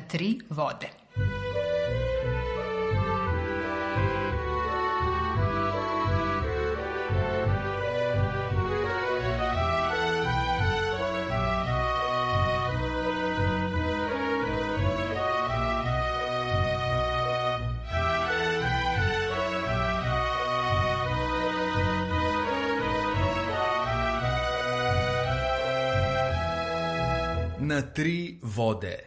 tri vode. Na tri vode.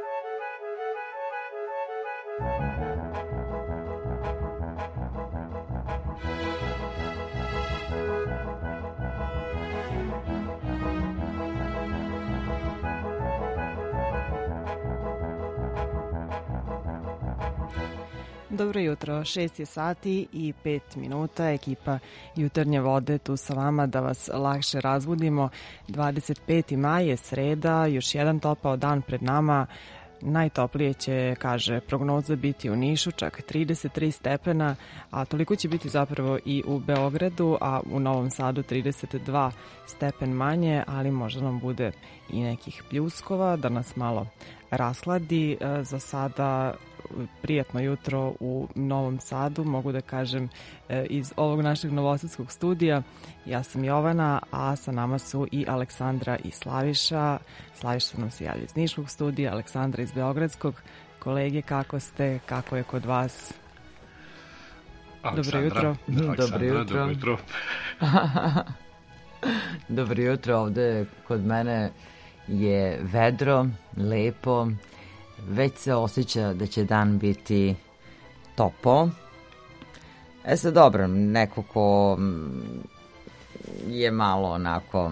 Dobro jutro, 6 je sati i 5 minuta, ekipa Jutarnje vode tu sa vama da vas lakše razbudimo. 25. maj je sreda, još jedan topao dan pred nama. Najtoplije će, kaže prognoza, biti u Nišu, čak 33 stepena, a toliko će biti zapravo i u Beogradu, a u Novom Sadu 32 stepen manje, ali možda nam bude i nekih pljuskova da nas malo rasladi. Za sada prijatno jutro u Novom Sadu, mogu da kažem iz ovog našeg novosadskog studija. Ja sam Jovana, a sa nama su i Aleksandra i Slaviša. Slaviša nam se javlja iz Niškog studija, Aleksandra iz Beogradskog. Kolege, kako ste? Kako je kod vas? Dobro jutro. Dobro jutro. Dobro jutro, ovde kod mene je vedro, lepo. Već se osjeća da će dan biti topo. Sad dobro, neko ko je malo onako,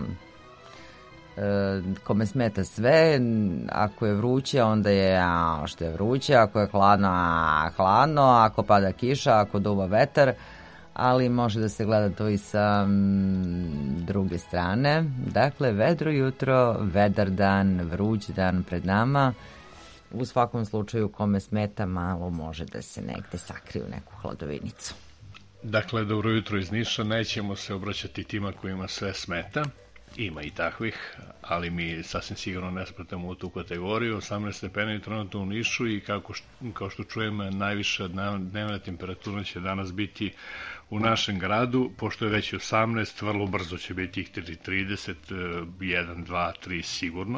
kome smeta sve, ako je vruće onda je što je vruće, ako je hladno, hladno, ako pada kiša, ako duva vetar, ali može da se gleda to i sa druge strane. Dakle, vedro jutro, vedar dan, vruć dan pred nama. U svakom slučaju, kome smeta, malo može da se negde sakrije u neku hladovinicu. Dakle, dobro jutro iz Niša. Nećemo se obraćati tima kojima sve smeta. Ima i takvih, ali mi sasvim sigurno ne spratamo u tu kategoriju. 18 stepena je trenutno u Nišu i kao što čujem, najviša dnevna temperatura će danas biti u našem gradu. Pošto je već 18, vrlo brzo će biti ih 30, 1, 2, 3 sigurno.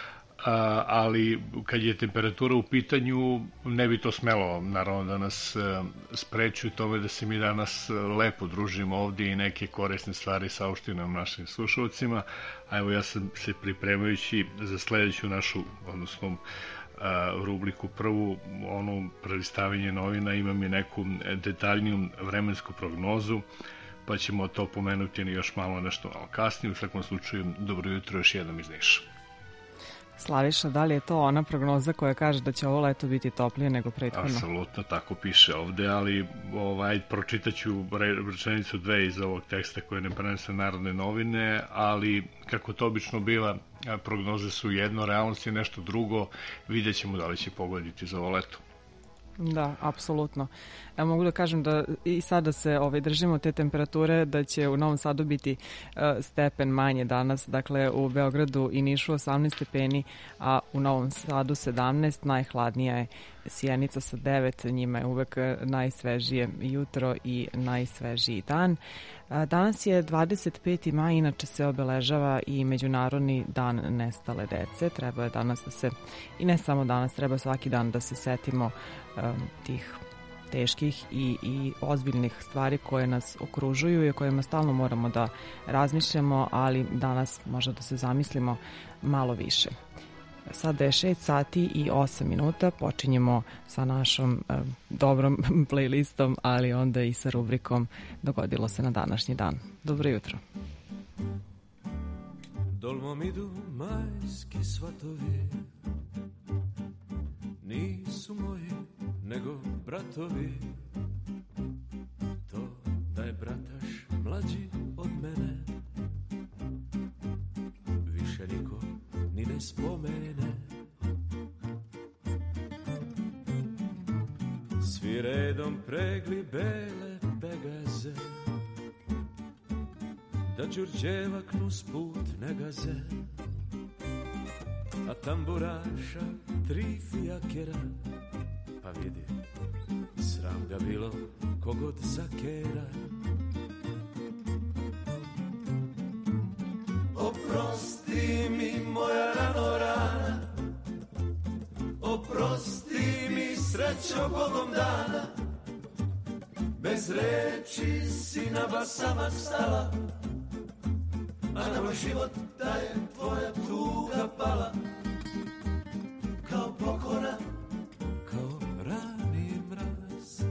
Ali kad je temperatura u pitanju, ne bi to smelo naravno da nas spreči u tome da se mi danas lepo družimo ovdje i neke korisne stvari saopštinam našim slušalcima. A evo, ja sam se pripremajući za sledeću našu, odnosno rubriku prvu, ono prelistavanje novina, imam i neku detaljniju vremensku prognozu, pa ćemo to pomenuti još nešto malo kasnije. U svakom slučaju, dobro jutro još jednom iz Niša. Slaviša, da li je to ona prognoza koja kaže da će ovo leto biti toplije nego prethodno? Apsolutno, tako piše ovde, ali pročitaću rečenicu dve iz ovog teksta koje ne prenese Narodne novine, ali kako to obično biva, prognoze su jedno, realnost je nešto drugo, vidjet ćemo da li će pogoditi za ovo leto. Da, apsolutno. Mogu da kažem da i sada se držimo te temperature, da će u Novom Sadu biti stepen manje danas, dakle u Beogradu i Nišu 18 stepeni, a u Novom Sadu 17, najhladnija je Sjenica sa 9, njima je uvek najsvežije jutro i najsvežiji dan. Danas je 25. maj, inače se obeležava i Međunarodni dan nestale dece. Treba je danas da se, i ne samo danas, treba svaki dan da se setimo tih teških i ozbiljnih stvari koje nas okružuju i o kojima stalno moramo da razmišljamo, ali danas možda da se zamislimo malo više. Sada je 6 sati i 8 minuta, počinjemo sa našom dobrom playlistom, ali onda i sa rubrikom Dogodilo se na današnji dan. Dobro jutro. Dolmom idu majski svatovi, nisu moji nego bratovi. To da je brataš mlađi od mene, više niko ni ne spomene. Svi redom pregli bele pegaze, da Đurđeva knus put ne gaze. a tamburaša 3 fijakera. Pa vidi, sram ga bilo kogod zakera. Oprosti mi moja rano rana, oprosti mi srećo Bogom dana. Bez reči si na basama stala, a na moj život da je tvoja tuga pala. Kao pokora, kao rani mraz.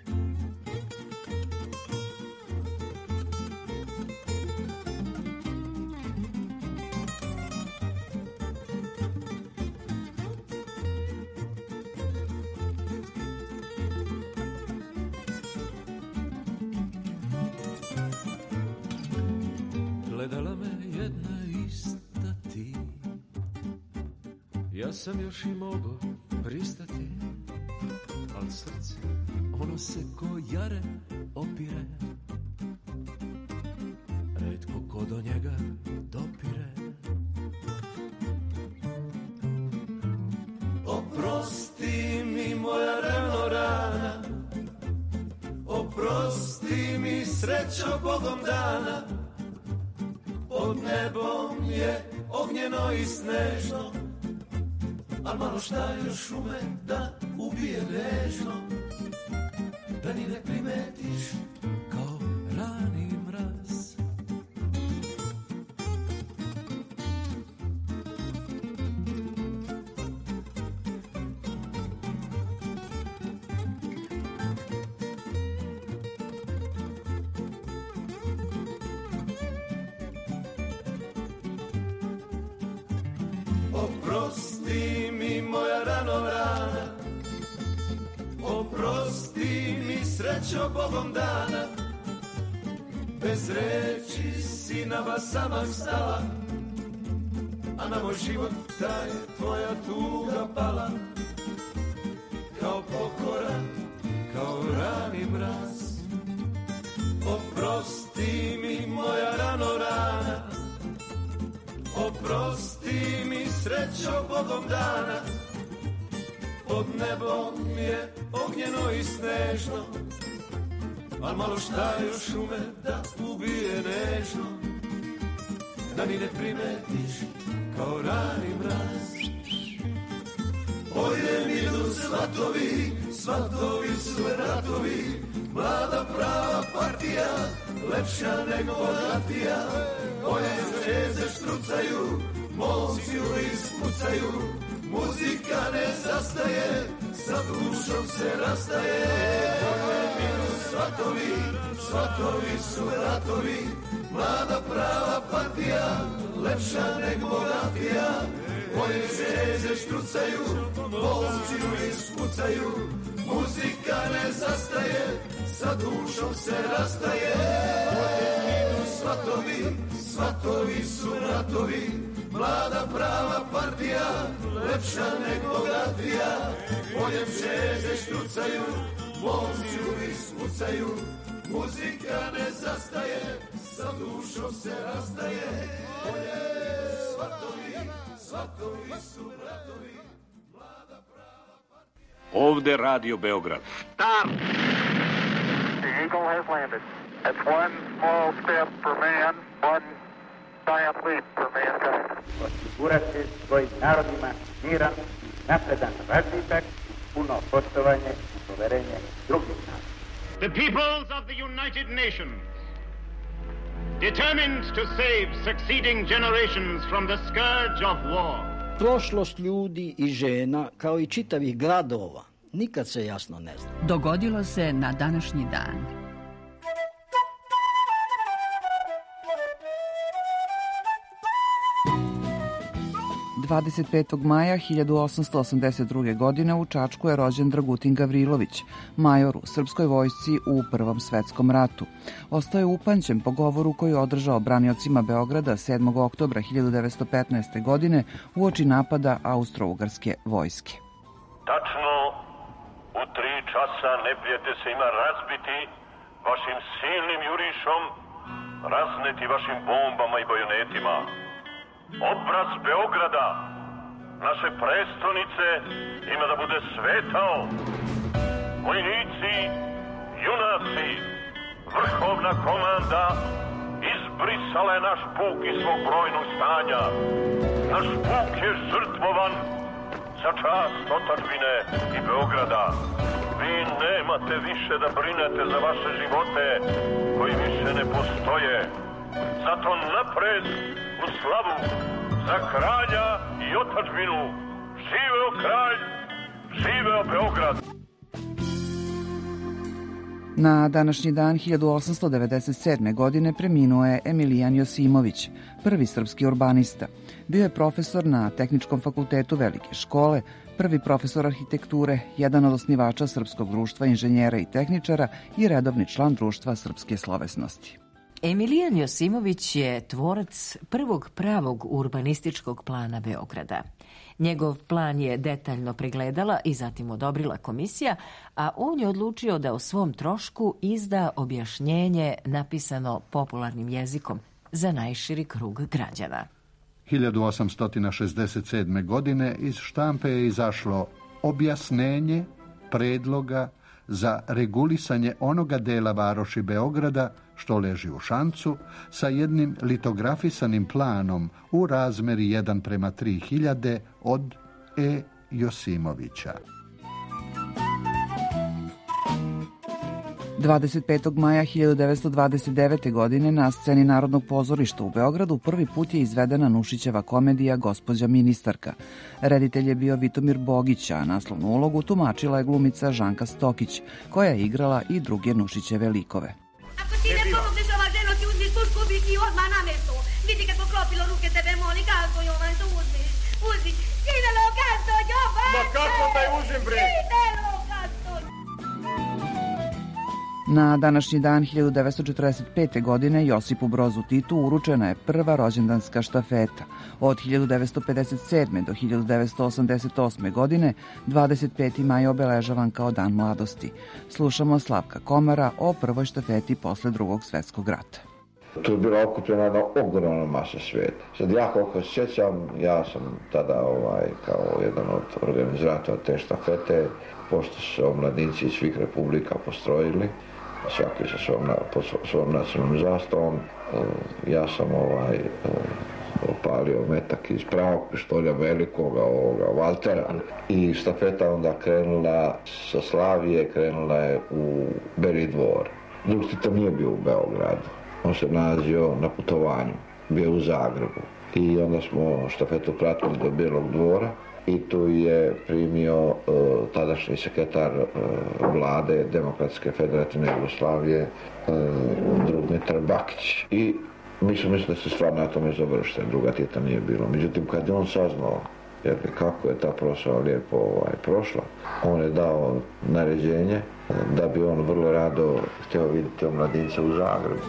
Gledala me jedna ista ti, ja sam još i mogo pristati, al srce ono se ko jare opire, retko ko do njega dopire. Oprosti mi moja rano rana, oprosti mi srećo Bogom dana. Pod nebom je ognjeno i snežno, al malo šta još ume da ubije nežno, da ni ne primetiš kao rani mraz. Oprosti mi moja rano rana, oprosti mi srećo Bogom dana. Bez reči si na basama stala, a na moj život da je tvoja tuga pala. Kao pokora, kao rani mraz. Oprosti mi moja rano rana, oprosti mi srećo Bogom dana. Pod nebom je ognjeno i snežno, al malo šta još ume da ubije nežno, da ni ne primetiš kao rani mraz. Ojde mi idu svatovi, svatovi su ratovi, mlada prava partija, lepša nego bogatija. Moje žeze štrucaju, momci ulic pucaju, muzika ne zastaje, sa dušom se rastaje. Ojde mi idu svatovi, svatovi su ratovi, mlada prava partija, lepša nego bogatija. Moje žeze štrucaju, momci ulic pucaju, muzika ne zastaje, sa dušom se rastaje. Ojde mi idu svatovi, svatovi su ratovi, mlada prava partija, lepša nego bogatija. Poljem žeze štrucaju, momci uvijek spucaju, muzika ne zastaje, sa dušom se rastaje. Poljem svatovi, svatovi su ratovi, mlada prava partija. Ovde Radio Beograd. Stop! The Eagle has landed. That's one small step for man, one giant leap for mankind. Osigurati svojim narodima miran, napredan razvitak i puno poštovanje i poverenje drugih naroda. The peoples of the United Nations, determined to save succeeding generations from the scourge of war. Prošlost ljudi i žena, kao i čitavih gradova, nikad se jasno ne zna. Dogodilo se na današnji dan. 25. maja 1882. godine u Čačku je rođen Dragutin Gavrilović, major u srpskoj vojsci u Prvom svetskom ratu. Ostao je upamćen po govoru koji je održao braniocima Beograda 7. oktobra 1915. godine uoči napada Austro-Ugarske vojske. Tačno u 3 časa neprijatelj se ima razbiti vašim silnim jurišom, razneti vašim bombama i bajonetima. Obraz Beograda naše prestonice ima da bude svetao. Vojnici, junaci, vrhovna komanda izbrisala je naš puk iz svog brojnog stanja. Naš puk je žrtvovan za čast otadžbine i Beograda. Vi nemate više da brinete za vaše živote koji više ne postoje. Zato napred u slavu za kralja i otadžbinu. Živeo kralj, živeo Beograd. Na današnji dan 1897. godine preminuo je Emilijan Josimović, prvi srpski urbanista. Bio je profesor na Tehničkom fakultetu Velike škole, prvi profesor arhitekture, jedan od osnivača Srpskog društva inženjera i tehničara i redovni član Društva srpske slovesnosti. Emilijan Josimović je tvorac prvog pravog urbanističkog plana Beograda. Njegov plan je detaljno pregledala i zatim odobrila komisija, a on je odlučio da o svom trošku izda objašnjenje napisano popularnim jezikom za najširi krug građana. 1867. godine iz štampe je izašlo objašnjenje predloga za regulisanje onoga dela varoši Beograda što leži u Šancu sa jednim litografisanim planom u razmeri 1:3000 od E. Josimovića. 25. maja 1929. godine na sceni Narodnog pozorišta u Beogradu prvi put je izvedena Nušićeva komedija Gospođa ministarka. Reditelj je bio Vitomir Bogić, a naslovnu ulogu tumačila je glumica Žanka Stokić, koja je igrala i druge Nušićeve likove. Ako ti ne pomogneš ova ženo, ti uzmiš pušku, bi ti odmah na mesto. Vidi kako klopilo ruke tebe, moli, kako Jovan, to uzmiš. Uzmi, živelo, kasto, Jovan! Ma kako da je uzim, bre? Živelo, kasto! Na današnji dan 1945. godine Josipu Brozu Titu uručena je prva rođendanska štafeta. Od 1957. do 1988. godine 25. maj obeležavan kao Dan mladosti. Slušamo Slavka Komara o prvoj štafeti posle Drugog svjetskog rata. Tu je bila okupljena jedna ogromna masa svijeta. Sad ja koliko se sjećam, ja sam tada kao jedan od organizatora te štafete, pošto su omladinci iz svih republika postrojili, svaki sa svom nacionalnom zastavom, ja sam opalio metak iz pravog pištolja velikoga Valtera i štafeta onda krenula sa Slavije, krenula je u Beri dvor. Drug Tito nije bio u Beogradu, on se nalazio na putovanju, bio u Zagrebu i onda smo štafetu pratili do Bijelog dvora i tu je primio tadašnji sekretar vlade Demokratske federativne Jugoslavije drug Mitar Bakić i mi smo mislili da se stvar na tome završite, druga Tita nije bilo. Međutim, kad je on saznao kako je ta proslava lijepo prošla, on je dao naređenje da bi on vrlo rado htio vidjeti omladince u Zagrebu.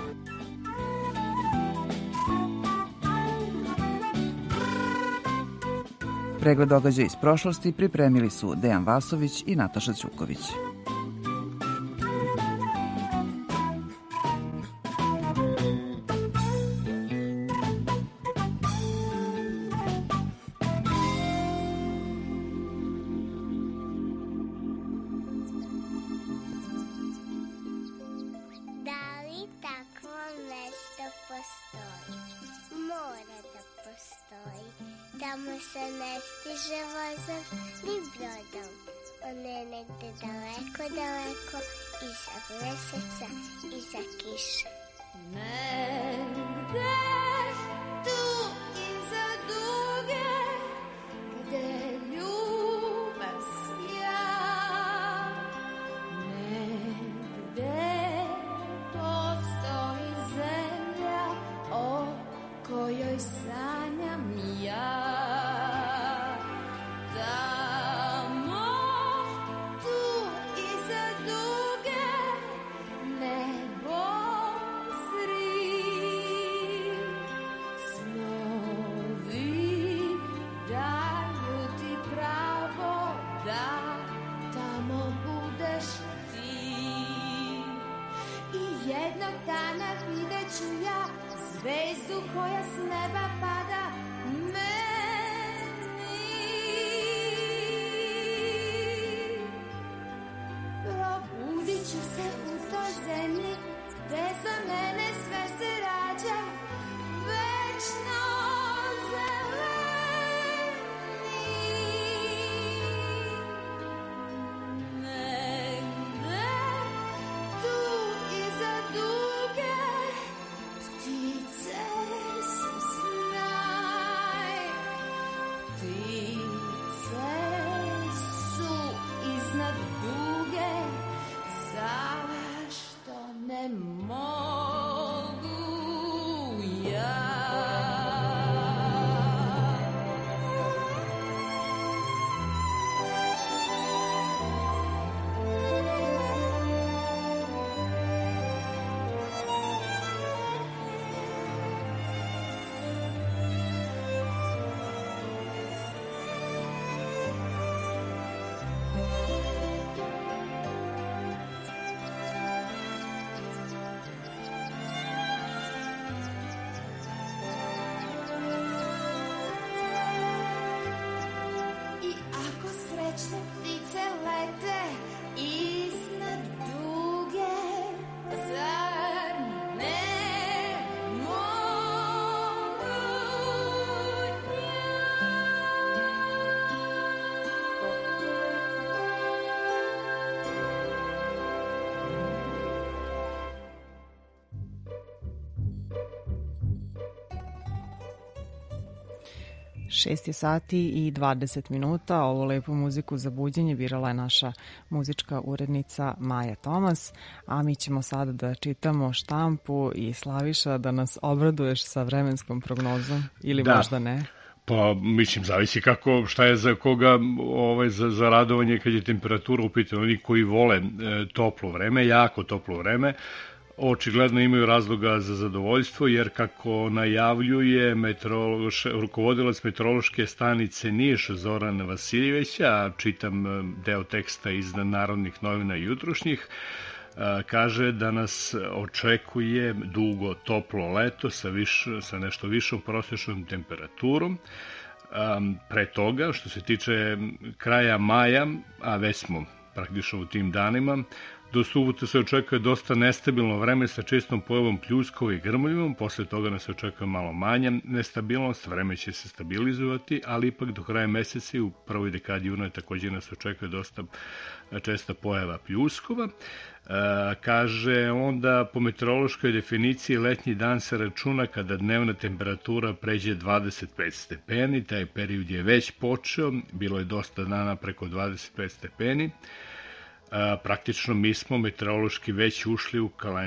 Pregled događaja iz prošlosti pripremili su Dejan Vasović i Nataša Ćuković. Da li takvo mesto postoji? Mora da postoji. Tamo se ne stiže vozom ni brodom. On je negde daleko, daleko, iza meseca, iza kiše. Negde tu iza duge, gde ljubav sja. Negde postoji zemlja o kojoj sanjam ja. Jednog dana vidjet ću ja zvezdu koja s neba pada meni 6 sati i 20 minuta. Ovu lepu muziku za buđenje birala je naša muzička urednica Maja Tomas, a mi ćemo sada da čitamo štampu i Slaviša da nas obraduješ sa vremenskom prognozom ili možda ne. Pa, mislim, zavisi šta je za koga za radovanje kad je temperatura u pitanju. Oni koji vole toplo vreme, jako toplo vreme, očigledno imaju razloga za zadovoljstvo, jer kako najavljuje rukovodilac meteorološke stanice Niš Zoran Vasiljevića, čitam deo teksta iz Narodnih novina jutrošnjih, kaže da nas očekuje dugo toplo leto sa nešto višom prosječnom temperaturom. Pre toga, što se tiče kraja maja, a već smo praktično u tim danima, do subote se očekuje dosta nestabilno vreme sa čestom pojavom pljuskova i grmljivom, posle toga nas očekuje malo manja nestabilnost, vreme će se stabilizovati, ali ipak do kraja meseca i u prvoj dekadi juna takođe nas očekuje dosta česta pojava pljuskova. Kaže onda, po meteorološkoj definiciji letnji dan se računa kada dnevna temperatura pređe 25 stepeni, taj period je već počeo, bilo je dosta dana preko 25 stepeni. Praktično mi smo meteorološki već ušli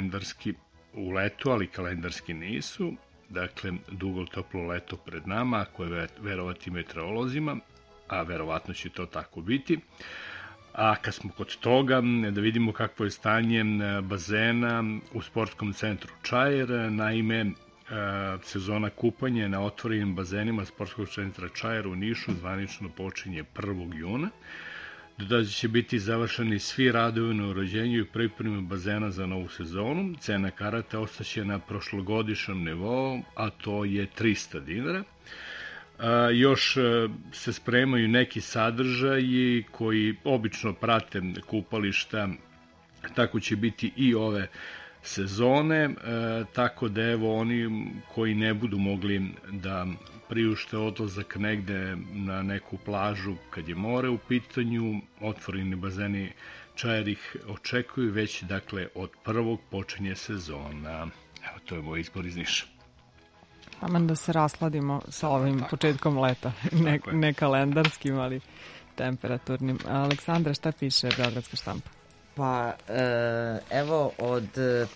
u leto, ali kalendarski nisu. Dakle, dugo toplo leto pred nama, ako je verovati meteorolozima, a verovatno će to tako biti. A kad smo kod toga, da vidimo kakvo je stanje bazena u sportskom centru Čair. Naime, sezona kupanja na otvorenim bazenima sportskog centra Čair u Nišu zvanično počinje 1. juna. Da će biti završeni svi radovi na uređenju i pripremi bazena za novu sezonu. Cena karata ostaće na prošlogodišnjem nivou, a to je 300 dinara. Još se spremaju neki sadržaji koji obično prate kupališta, tako će biti i ove sezone, tako da evo oni koji ne budu mogli da priušte odlazak negde na neku plažu kad je more u pitanju, otvoreni bazeni Čair ih očekuju već, dakle, od 1. počinje sezona. Evo, to je moj izbor iz Niša. Aman da se rasladimo sa ovim početkom leta, ne kalendarskim, ali temperaturnim. Aleksandra, šta piše Beogradska štampa? Pa, evo, od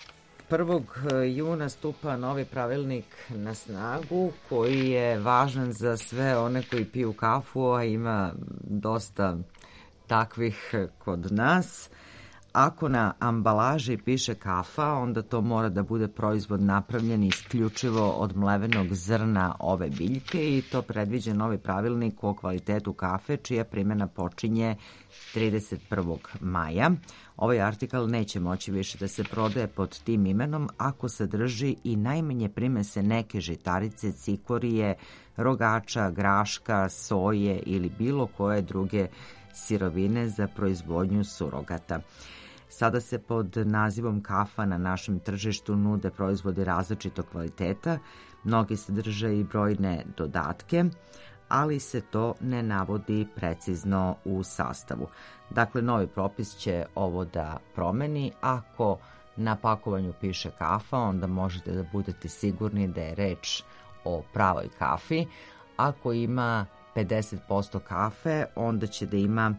1. juna stupa novi pravilnik na snagu koji je važan za sve one koji piju kafu, a ima dosta takvih kod nas. Ako na ambalaži piše kafa, onda to mora da bude proizvod napravljen isključivo od mlevenog zrna ove biljke i to predviđa novi pravilnik o kvalitetu kafe, čija primjena počinje 31. maja. Ovaj artikal neće moći više da se prodaje pod tim imenom ako sadrži i najmanje primese neke žitarice, cikorije, rogača, graška, soje ili bilo koje druge sirovine za proizvodnju surogata. Sada se pod nazivom kafa na našem tržištu nude proizvodi različitog kvaliteta, mnogi sadrže i brojne dodatke, ali se to ne navodi precizno u sastavu. Dakle, novi propis će ovo da promeni. Ako na pakovanju piše kafa, onda možete da budete sigurni da je reč o pravoj kafi. Ako ima 50% kafe, onda će da ima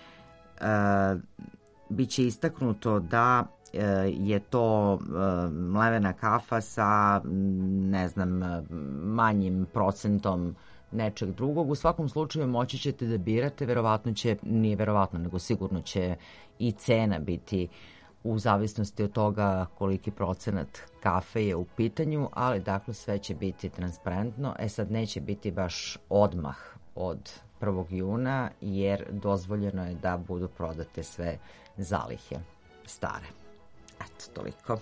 biće istaknuto da je to mlevena kafa sa, ne znam, manjim procentom nečeg drugog. U svakom slučaju moći ćete da birate, verovatno će, nije verovatno, nego sigurno će i cena biti u zavisnosti od toga koliki procenat kafe je u pitanju, ali dakle sve će biti transparentno. Sad neće biti baš odmah od 1. juna, jer dozvoljeno je da budu prodate sve zalihe stare. Eto, toliko.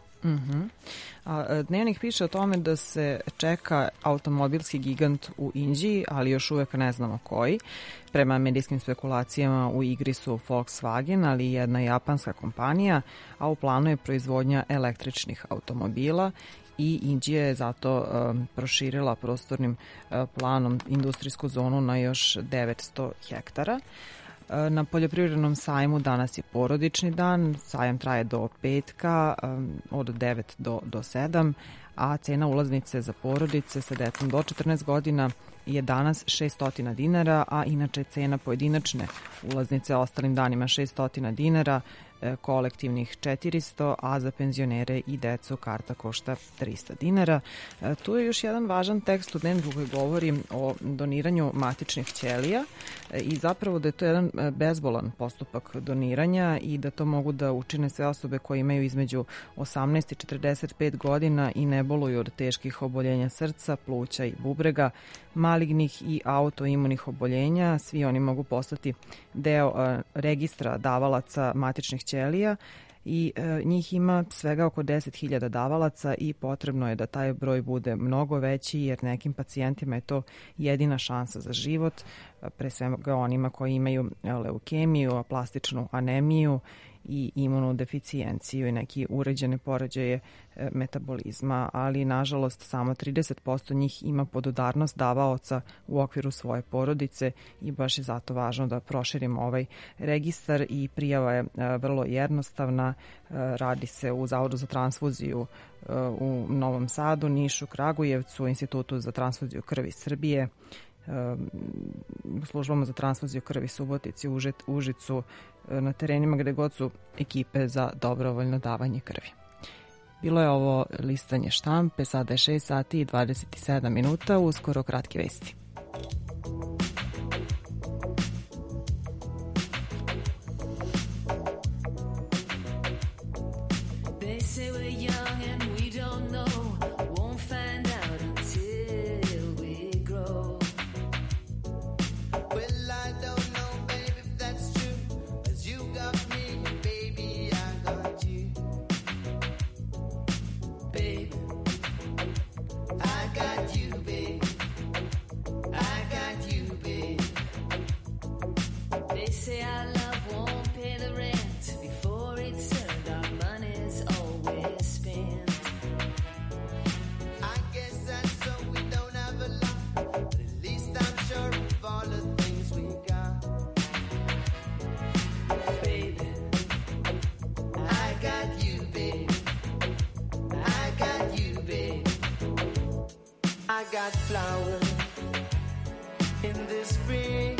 Dnevnik piše o tome da se čeka automobilski gigant u Indiji, ali još uvek ne znamo koji. Prema medijskim spekulacijama u igri su Volkswagen, ali i jedna japanska kompanija, a u planu je proizvodnja električnih automobila i Indija je zato proširila prostornim planom industrijsku zonu na još 900 hektara. Na poljoprivrednom sajmu danas je porodični dan, sajam traje do petka od 9 do 7, a cena ulaznice za porodice sa decom do 14 godina je danas 600 dinara, a inače cena pojedinačne ulaznice ostalim danima 600 dinara, kolektivnih 400, a za penzionere i decu karta košta 300 dinara. Tu je još jedan važan tekst u dnevniku koji govori o doniranju matičnih ćelija i zapravo da je to jedan bezbolan postupak doniranja i da to mogu da učine sve osobe koje imaju između 18 i 45 godina i ne boluju od teških oboljenja srca, pluća i bubrega, malignih i autoimunih oboljenja. Svi oni mogu postati deo registra davalaca matičnih ćelija i njih ima svega oko 10.000 davalaca i potrebno je da taj broj bude mnogo veći jer nekim pacijentima je to jedina šansa za život, pre svega onima koji imaju leukemiju, aplastičnu anemiju i imunodeficijenciju i neki uređene poređaje metabolizma, ali nažalost samo 30% njih ima podudarnost davaoca u okviru svoje porodice i baš je zato važno da proširimo ovaj registar i prijava je vrlo jednostavna. Radi se u Zavodu za transfuziju u Novom Sadu, Nišu, Kragujevcu, Institutu za transfuziju krvi Srbije, službama za transfuziju krvi Subotici, Užicu, na terenima gde god su ekipe za dobrovoljno davanje krvi. Bilo je ovo listanje štampe, sada je 6 sati i 27 minuta, uskoro kratke vesti. I got flowers in the spring.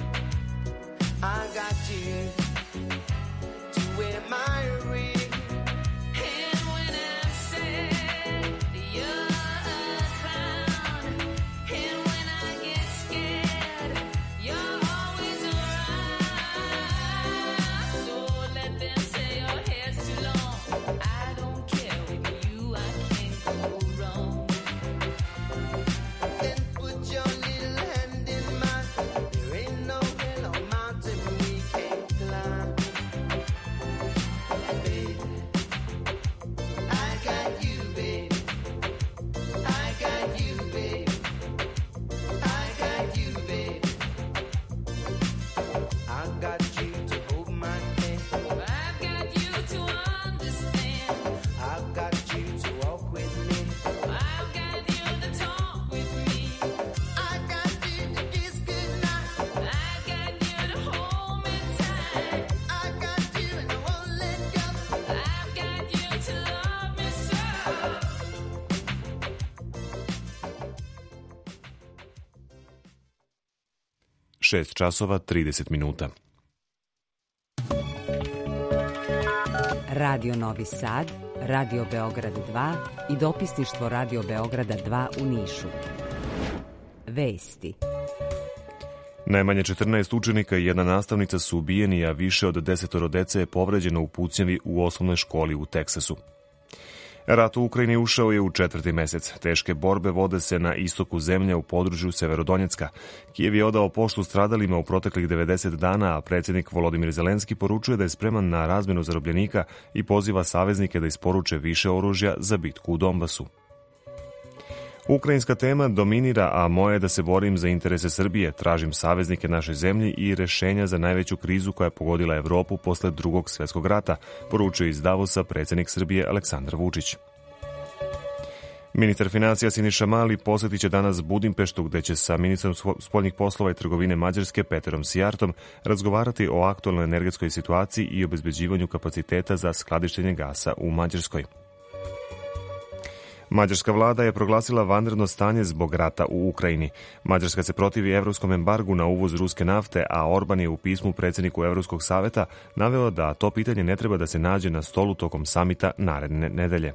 I got you to wear my ring. And when I'm sad, you're a clown. And when I get scared, you're always around. So let them say your hair's too long. I don't care, with you I can't go wrong. Then put your little hand in mine. There ain't no hill or mountain we can't climb. Baby, I got you, baby. I got you, baby. I got you, baby. I got you to hold my hand. I've got you to understand. I've got you to walk with me. I've got you to talk with me. I got you to kiss goodnight. I got you to hold me tight. I got you and I won't let go. I've got you to love me so. 6 časova 30 minuta. Radio Novi Sad, Radio Beograd 2 i dopisništvo Radio Beograda 2 u Nišu. Vesti. Najmanje 14 učenika i jedna nastavnica su ubijeni, a više od 10 dece je povređeno u pucnjavi u osnovnoj školi u Teksasu. Rat u Ukrajini ušao je u 4. mesec. Teške borbe vode se na istoku zemlje u području Severodonjecka. Kijev je odao poštu stradalima u proteklih 90 dana, a predsjednik Volodimir Zelenski poručuje da je spreman na razmenu zarobljenika i poziva saveznike da isporuče više oružja za bitku u Donbasu. Ukrajinska tema dominira, a moje je da se borim za interese Srbije, tražim saveznike našoj zemlji i rešenja za najveću krizu koja je pogodila Evropu posle Drugog svjetskog rata, poručuje iz Davosa predsjednik Srbije Aleksandar Vučić. Ministar financija Siniša Mali posjetit će danas Budimpeštu, gde će sa ministrom spoljnih poslova i trgovine Mađarske Peterom Sijartom razgovarati o aktualnoj energetskoj situaciji i obezbeđivanju kapaciteta za skladištenje gasa u Mađarskoj. Mađarska vlada je proglasila vanredno stanje zbog rata u Ukrajini. Mađarska se protivi evropskom embargu na uvoz ruske nafte, a Orban je u pismu predsjedniku Evropskog saveta naveo da to pitanje ne treba da se nađe na stolu tokom samita naredne nedelje.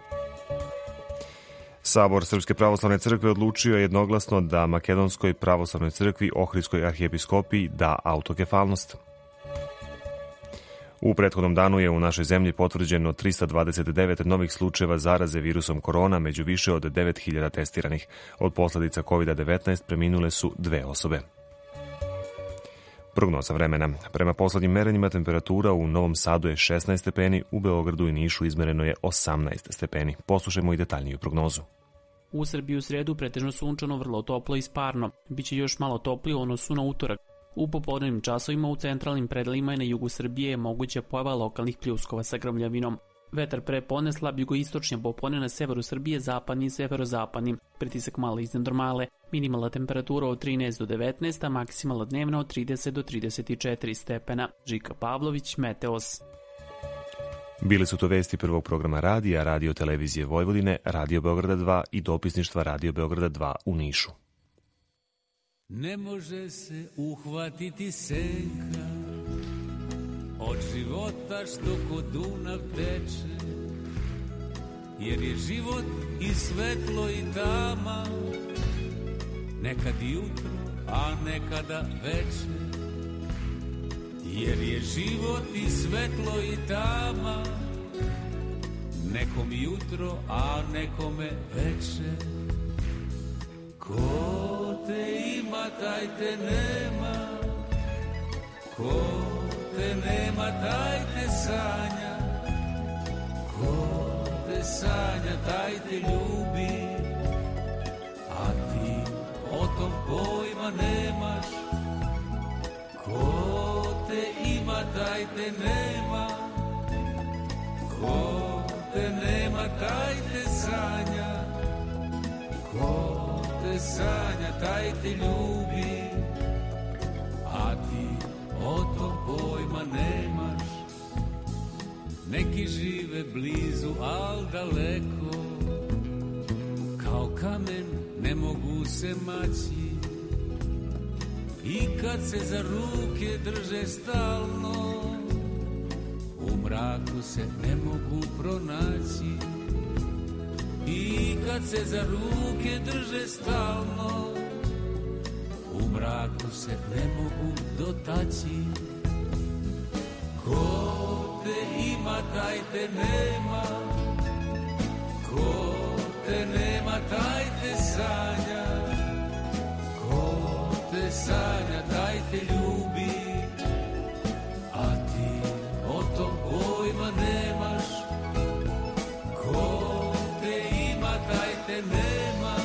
Sabor Srpske pravoslavne crkve odlučio je jednoglasno da Makedonskoj pravoslavnoj crkvi Ohridskoj arhijepiskopiji da autokefalnost. U prethodnom danu je u našoj zemlji potvrđeno 329 novih slučajeva zaraze virusom korona, među više od 9000 testiranih. Od posledica COVID-19 preminule su 2 osobe. Prognoza vremena. Prema poslednjim merenjima temperatura u Novom Sadu je 16 stepeni, u Beogradu i Nišu izmereno je 18 stepeni. Poslušajmo i detaljniju prognozu. U Srbiji u sredu pretežno sunčano, vrlo toplo i sparno. Biće još malo toplije u odnosu na utorak. U popodnevnim časovima u centralnim predelima i na jugu Srbije je moguća pojava lokalnih pljuskova sa grmljavinom. Vetar prepodne slab jugoistočni, popodne na severu Srbije zapadni i severozapadni. Pritisak malo iznad normale. Minimalna temperatura od 13 do 19, a maksimalna dnevna od 30 do 34 stepena. Žika Pavlović, Meteos. Bili su to vesti prvog programa radija, Radio televizije Vojvodine, Radio Beograda 2 i dopisništva Radio Beograda 2 u Nišu. Ne može se uhvatiti senka od života što kod Dunav teče, jer je život i svetlo i tama, nekad jutro, a nekada veče. Jer je život i svetlo i tama, nekom jutro, a nekome veče. Ko te ima, taj te nema. Ko te nema, taj te sanja. Ko te sanja, taj te ljubi. A ti o tom pojma nemaš. Ko te ima, taj te nema. Ko te nema, taj te sanja. Ko te sanja, taj te ljubi, a ti o tom pojma nemaš. Neki žive blizu, al daleko, kao kamen ne mogu se maći. I kad se za ruke drže stalno, u mraku se ne mogu pronaći. I kad se za ruke drže stalno, u mraku se ne mogu dotaći. Ko te ima, taj te nema. Ko te nema, taj te sanja. Ko te sanja, taj te ljubi. A ti o tom pojma nemaš. Ko taj te nema,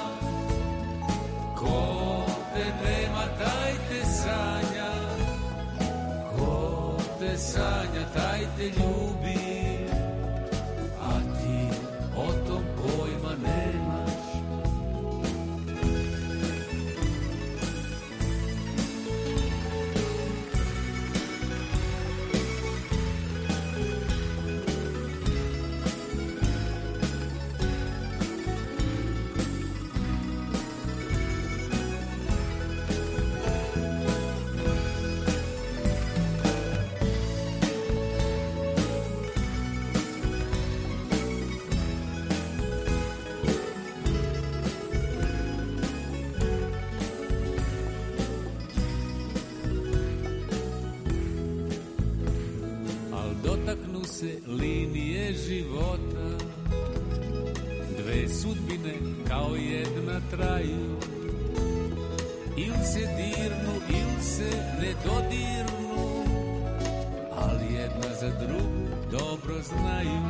ko te nema, taj te sanja, ko te sanja, taj te ljubi, a ti o tom pojma nemaš. Linije života, dve sudbine kao jedna traju, il se dirnu, il se ne dodirnu, ali jedna za drugu dobro znaju.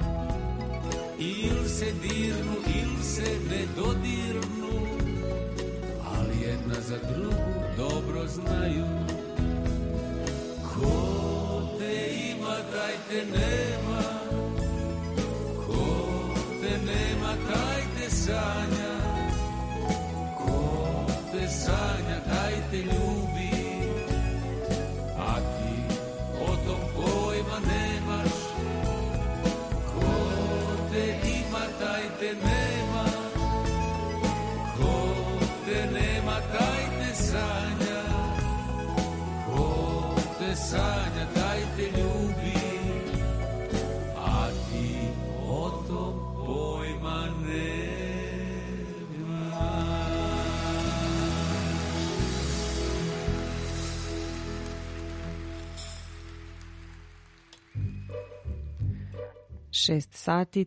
Il se dirnu, il se ne dodirnu, ali jedna za drugu dobro znaju. Ko te ima, taj te nema. Ko te nema, taj te sanja. Ko te sanja, taj te ljubi. A ti o tom pojma nemaš. Ko te ima, taj te nema. 6 sati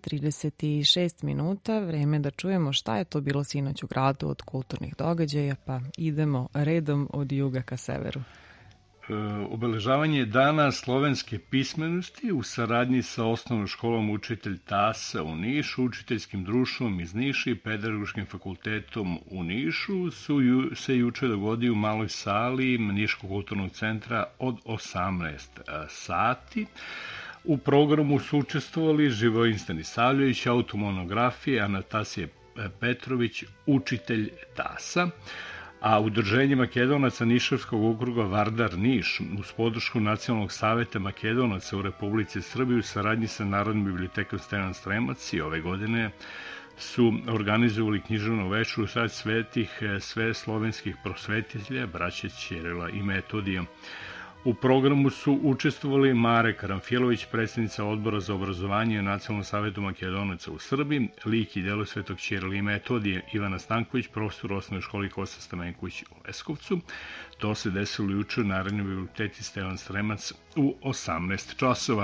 36 minuta, vreme da čujemo šta je to bilo sinoć u gradu od kulturnih događaja, pa idemo redom od juga ka severu. Obeležavanje dana slovenske pismenosti u saradnji sa osnovnom školom Učitelj Tasa u Nišu, učiteljskim društvom iz Niša i pedagoškim fakultetom u Nišu se juče dogodio u maloj sali Niškog kulturnog centra od 18 sati. U programu su učestvovali Živojin Stanisavljević, automonografije, Anatasije Petrović, Učitelj Tasa, a Udruženje Makedonaca Nišavskog okruga Vardar Niš uz podršku Nacionalnog saveta Makedonaca u Republici Srbiji u saradnji sa Narodnom bibliotekom Stevan Stremac i ove godine su organizovali književnu večeru sad svetih sve slovenskih prosvetitelja, braće Ćirila i Metodija. U programu su učestvovali Mare Karamfilović, predsjednica Odbora za obrazovanje Nacionalnog saveta Makedonaca u Srbiji, lik i delo Svetog Ćirila i Metodije, Ivana Stanković, profesor u osnovnoj školi Kosta Stamenković u Leskovcu. To se desilo juče u Narodnoj biblioteci Stevan Stremac u 18 časova.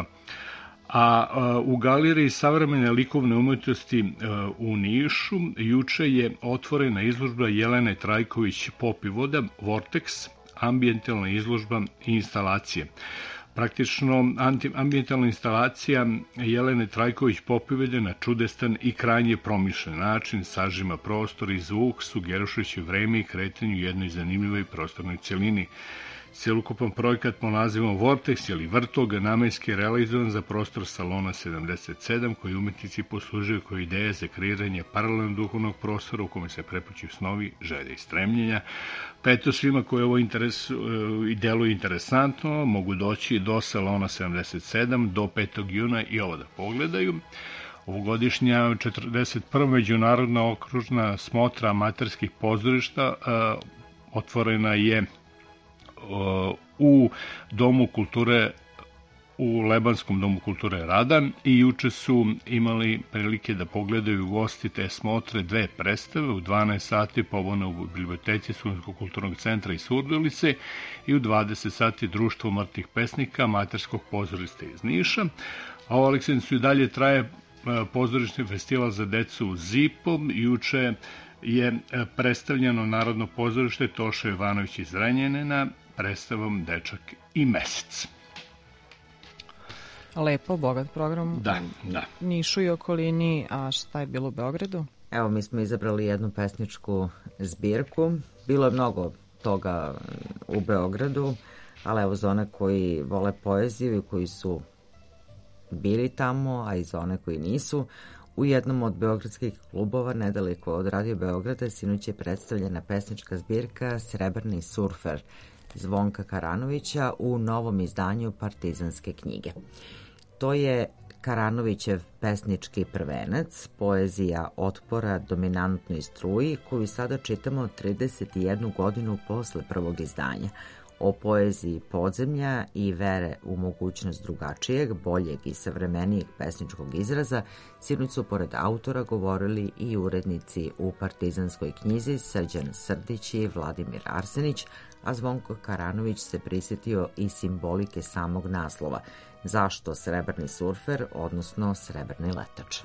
A u Galeriji savremene likovne umetnosti u Nišu juče je otvorena izložba Jelene Trajković Popivoda Vortex, ambijentalna izložba i instalacije. Praktično, ambijentalna instalacija Jelene Trajković Popivode na čudestan i krajnje promišljen način sažima prostor i zvuk, sugerišući vreme i kretanje u jednoj zanimljivoj prostornoj celini. Celokupan projekat po nazivom Vortex ili Vrtog namenski je realizovan za prostor Salona 77, koji umetnici poslužuju kao ideje za kreiranje paralelnog duhovnog prostora u kome se prepliću snovi, želje i stremljenja. Pa eto, svima koji ovo i deluje interesantno mogu doći do Salona 77 do 5. juna i ovo da pogledaju. Ovogodišnja 41. međunarodna okružna smotra amaterskih pozorišta otvorena je u Domu kulture, u Lebanskom domu kulture Radan i juče su imali prilike da pogledaju gosti te smotre dve predstave u 12 sati pobune u biblioteci Studentskog kulturnog centra iz Surdulice i u 20 sati Društvo mrtvih pesnika amaterskog pozorišta iz Niša. A u Aleksincu i dalje traje pozorišni festival za decu ZIPO. Juče je predstavljeno Narodno pozorište Toša Jovanović iz Renjanina predstavom Dečak i mesec. Lepo, bogat program. Da. Nišu i okolini, a šta je bilo u Beogradu? Evo, mi smo izabrali jednu pesničku zbirku. Bilo je mnogo toga u Beogradu, ali evo za one koji vole poeziju i koji su bili tamo, a i za one koji nisu, u jednom od beogradskih klubova, nedaleko od Radio Beograda, sinoć je predstavljena pesnička zbirka Srebrni surfer Zvonka Karanovića u novom izdanju Partizanske knjige. To je Karanovićev pesnički prvenac, poezija otpora dominantnoj struji, koju sada čitamo 31 godinu posle prvog izdanja. O poeziji podzemlja i vere u mogućnost drugačijeg, boljeg i savremenijeg pesničkog izraza, sinoć su pored autora govorili i urednici u Partizanskoj knjizi Srđan Srdić i Vladimir Arsenić, a Zvonko Karanović se prisjetio i simbolike samog naslova. Zašto srebrni surfer, odnosno srebrni letač?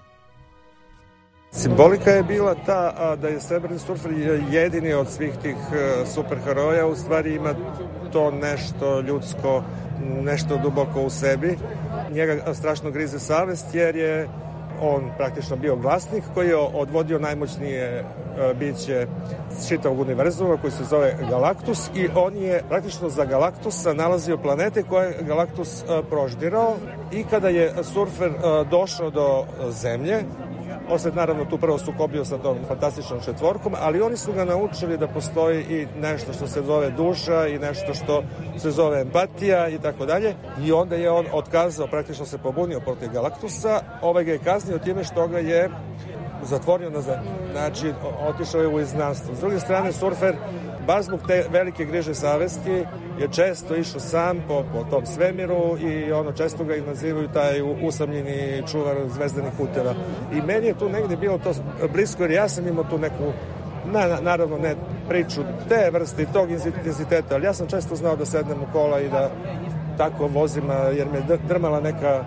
Simbolika je bila ta da je srebrni surfer jedini od svih tih superheroja, u stvari ima to nešto ljudsko, nešto duboko u sebi. Njega strašno grize savest jer je on praktično bio glasnik koji je odvodio najmoćnije biće čitavog univerzuma koji se zove Galaktus i on je praktično za Galaktusa nalazio planete koje je Galaktus proždirao i kada je surfer došao do Zemlje, on se naravno tu prvo sukobio sa tom fantastičnom četvorkom, ali oni su ga naučili da postoji i nešto što se zove duša i nešto što se zove empatija i tako dalje. I onda je on otkazao, praktično se pobunio protiv Galaktusa, ovaj ga je kaznio time što ga je zatvorio na zemlju. Znači, otišao je u izgnanstvo. S druge strane, surfer, baš zbog te velike griže savesti, je često išao sam po tom svemiru i često ga i nazivaju taj usamljeni čuvar zvezdanih puteva. I meni je tu negde bilo to blisko, jer ja sam imao tu neku, naravno ne priču te vrste i tog intenziteta, ali ja sam često znao da sednem u kola i da tako vozim, jer me drmala neka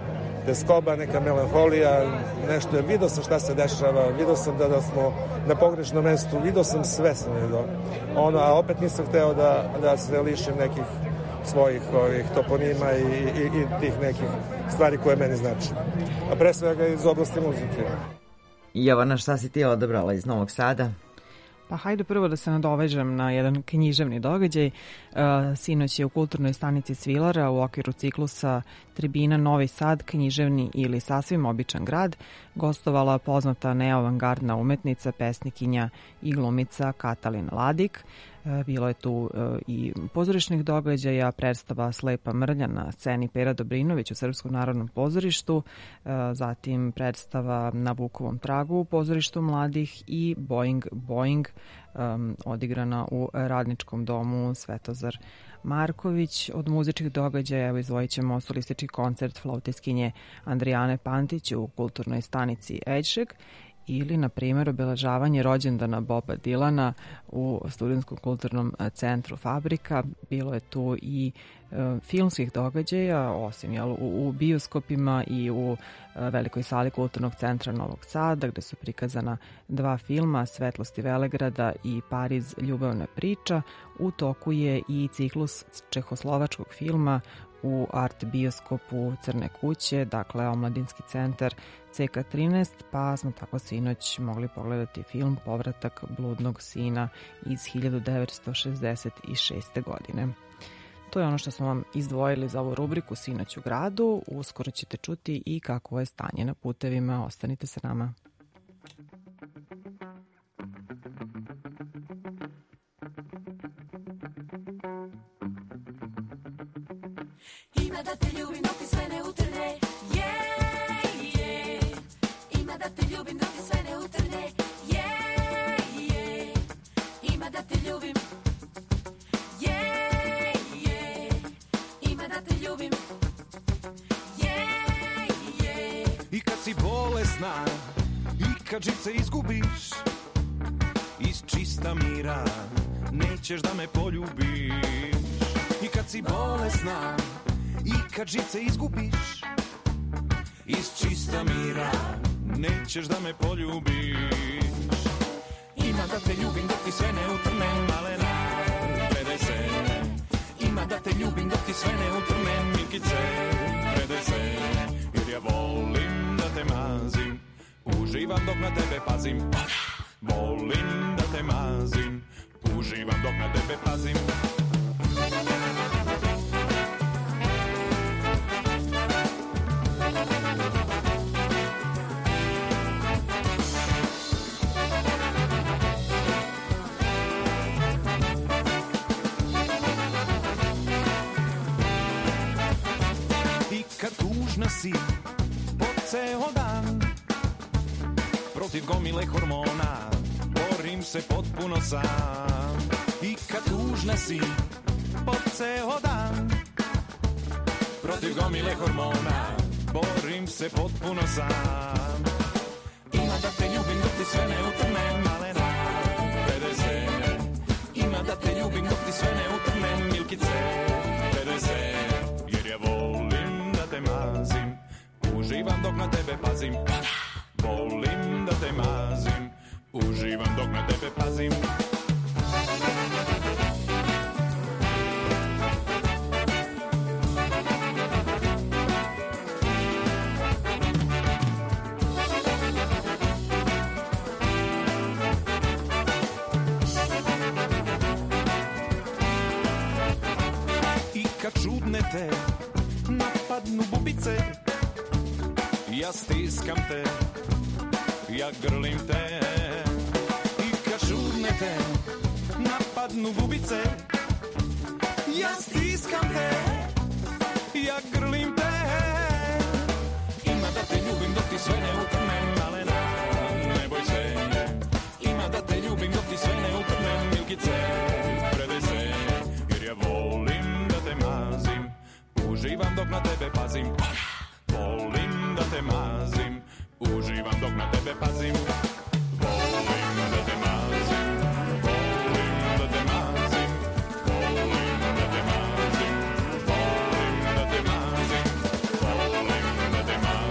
teskoba, neka melanholija, nešto. Vidio sam šta se dešava, vidio sam da smo na pogrešnom mestu, vidio sam sve sam vidio. A opet nisam hteo da se lišim nekih svojih toponima i tih nekih stvari koje meni znači. A pre svega iz oblasti muzike. Jovana, šta si ti odabrala iz Novog Sada? Pa hajde prvo da se nadovežem na jedan književni događaj. Sinoć je u kulturnoj stanici Svilara u okviru ciklusa Tribina Novi Sad, književni ili sasvim običan grad, gostovala poznata neoavangardna umetnica, pesnikinja i glumica Katalin Ladik. Bilo je tu i pozorišnih događaja, predstava Slepa mrlja na sceni Pera Dobrinović u Srpskom narodnom pozorištu, zatim predstava Na Vukovom tragu u pozorištu mladih i Boing Boing odigrana u Radničkom domu Svetozar Marković. Od muzičkih događaja evo izdvojit ćemo solistički koncert flautiskinje Andrijane Pantić u kulturnoj stanici Ejšeg ili, na primjer, obeležavanje rođendana Boba Dilana u Studentskom kulturnom centru Fabrika. Bilo je tu i filmskih događaja, osim u bioskopima i u velikoj sali Kulturnog centra Novog Sada, gde su prikazana 2 filma, Svetlosti Velegrada i Pariz, ljubavna priča. U toku je i ciklus čehoslovačkog filma u art bioskopu Crne kuće, dakle Omladinski centar CK13, pa smo tako sinoć mogli pogledati film Povratak bludnog sina iz 1966. godine. To je ono što smo vam izdvojili za ovu rubriku Sinoć u gradu. Uskoro ćete čuti i kako je stanje na putevima. Ostanite sa nama. Ima da te ljubim dok ti sve ne utrne, yeah, yeah. Ima da te ljubim dok ti sve ne utrne, yeah, yeah. Ima da te ljubim, yeah, yeah. Ima da te ljubim, yeah, yeah. I kad si bolesna, i kad živce izgubiš, iz čista mira nećeš da me poljubiš. I kad si bolesna, i kad živce izgubiš, iz čista mira nećeš da me poljubiš. Ima da te ljubim dok ti sve ne utrnem, malena, predaj se. Ima da te ljubim dok ti sve ne utrnem, Mikice, predaj se. Jer ja volim da te mazim, uživam dok na tebe pazim. Volim da te mazim, uživam dok na tebe pazim. Si po ceo dan protiv gomile hormona, borim se potpuno sam. I kad tužna si po ceo dan protiv gomile hormona, borim se potpuno sam. Ima da te ljubim dok ti sve ne utrnem, malena, predaj se. Ima da te ljubim dok ti sve ne utrnem, Milkice, predaj se. Jer ja volim da te mazim, uživam dok na tebe pazim. Volim da te mazim, uživam dok na tebe pazim. I kad čudne te napadnu bubice, ja stiskam te, ja grlim te. I kad čudne te napadnu bubice, ja stiskam te, ja grlim te. Ima da te ljubim dok ti sve ne utrnem, malena, ne boj se. Ima da te ljubim dok ti sve ne utrnem, Milkice, predaj se. Jer ja volim da te mazim, uživam dok na tebe pazim. Volim da te mazim, uživam dok na tebe pazim. Volim da te mazim, volim da te mazim, volim da te mazim, volim da te mazim, volim da te mazim.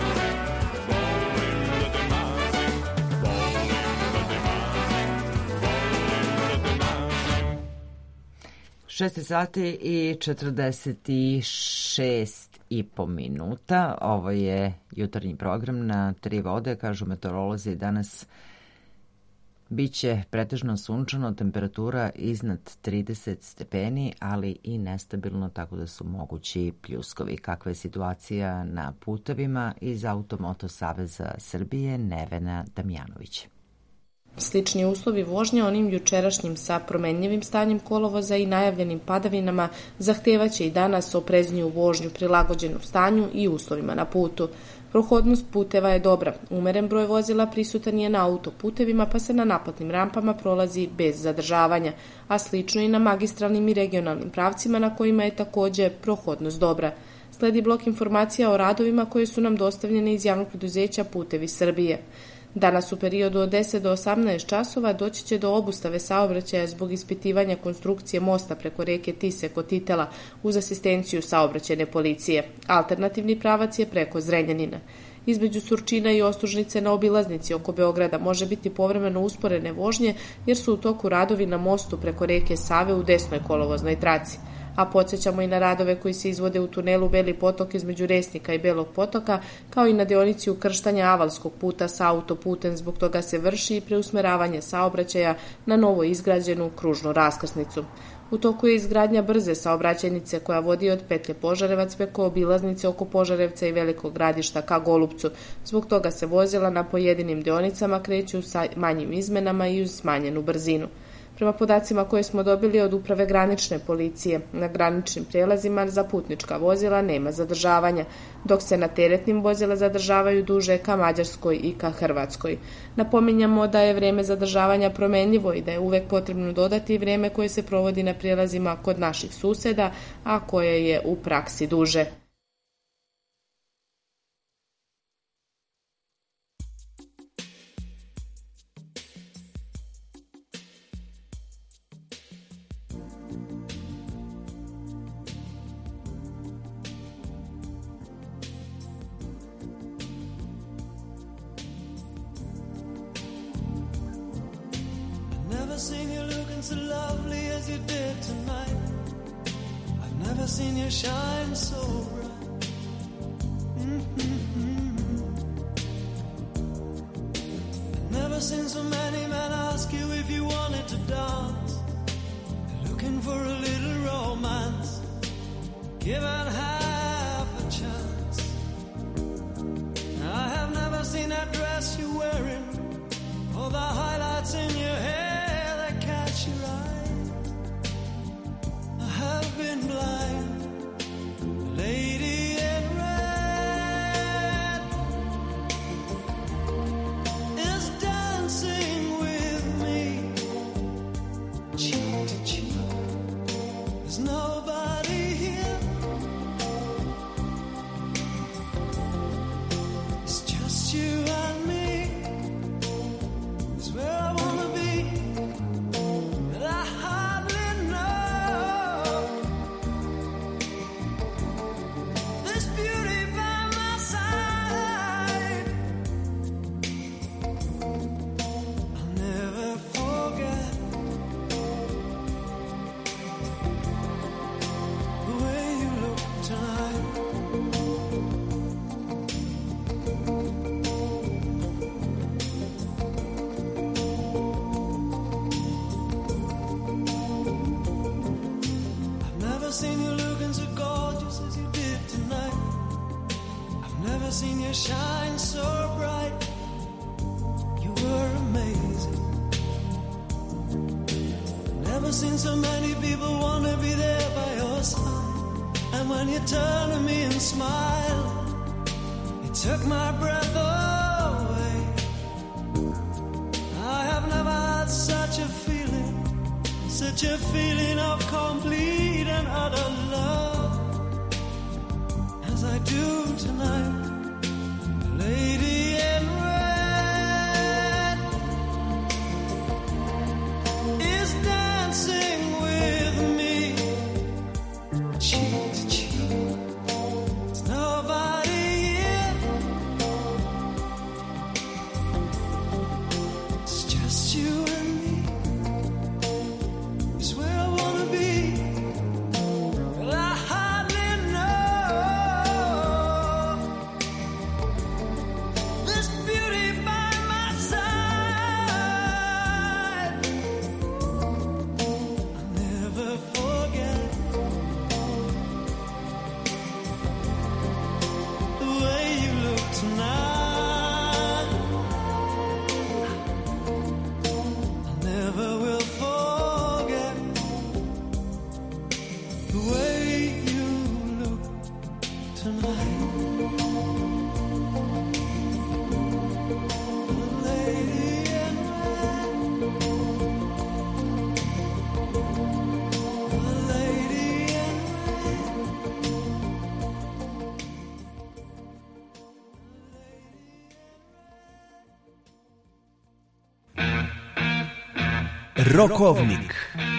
6 sati i 46,5 minuta. Ovo je jutarnji program na Tri vode. Kažu meteorolozi, danas biće pretežno sunčano, temperatura iznad 30 stepeni, ali i nestabilno, tako da su mogući pljuskovi. Kakva je situacija na putevima? Iz Automoto Saveza Srbije, Nevena Damjanović. Slični uslovi vožnje onim jučerašnjim sa promenljivim stanjem kolovoza i najavljenim padavinama zahtevaće i danas oprezniju vožnju prilagođenu stanju i uslovima na putu. Prohodnost puteva je dobra. Umeren broj vozila prisutan je na autoputevima, pa se na naplatnim rampama prolazi bez zadržavanja, a slično i na magistralnim i regionalnim pravcima na kojima je takođe prohodnost dobra. Sledi blok informacija o radovima koje su nam dostavljene iz javnog preduzeća Putevi Srbije. Danas u periodu od 10 do 18 časova doći će do obustave saobraćaja zbog ispitivanja konstrukcije mosta preko reke Tise kod Titela uz asistenciju saobraćajne policije. Alternativni pravac je preko Zrenjanina. Između Surčina i Ostružnice na obilaznici oko Beograda može biti povremeno usporene vožnje jer su u toku radovi na mostu preko reke Save u desnoj kolovoznoj traci. A podsjećamo i na radove koji se izvode u tunelu Beli potok između Resnika i Belog potoka, kao i na deonici ukrštanja Avalskog puta sa autoputem. Zbog toga se vrši i preusmeravanje saobraćaja na novo izgrađenu kružnu raskrsnicu. U toku je izgradnja brze saobraćajnice koja vodi od petlje Požarevac preko obilaznice oko Požarevca i Velikog Gradišta ka Golupcu. Zbog toga se vozila na pojedinim deonicama kreću sa manjim izmenama i uz smanjenu brzinu. Prema podacima koje smo dobili od Uprave granične policije, na graničnim prijelazima za putnička vozila nema zadržavanja, dok se na teretnim vozila zadržavaju duže ka Mađarskoj i ka Hrvatskoj. Napominjamo da je vreme zadržavanja promenljivo i da je uvek potrebno dodati vreme koje se provodi na prijelazima kod naših suseda, a koje je u praksi duže. Never seen you looking so lovely as you did tonight. I've never seen you shine so bright. I've never seen so many men ask you if you wanted to dance. Looking for a little romance, given half a chance. I have never seen that dress you're wearing, or the highlights in your hair. Your eye. I have been blind, lady in red is dancing with me, cheek to cheek. There's nobody here. It's just you and me. It's where I wanna be. Seen you shine so bright. You were amazing. Never seen so many people want to be there by your side. And when you turn to me and smile, it took my breath away. I have never had such a feeling of complete and utter love as I do tonight. Lady in red is dancing with me, cheek to cheek. There's nobody here. It's just you and me. It's where I wanna be. Rokovnik.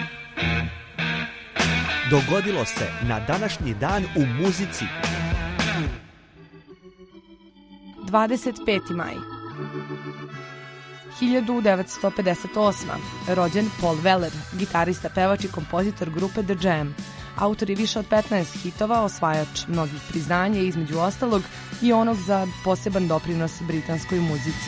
Dogodilo se na današnji dan u muzici. 25. maj 1958. rođen Paul Weller, gitarista, pevač i kompozitor grupe The Jam. Autor je više od 15 hitova, osvajač mnogih priznanja, između ostalog i onog za poseban doprinos britanskoj muzici.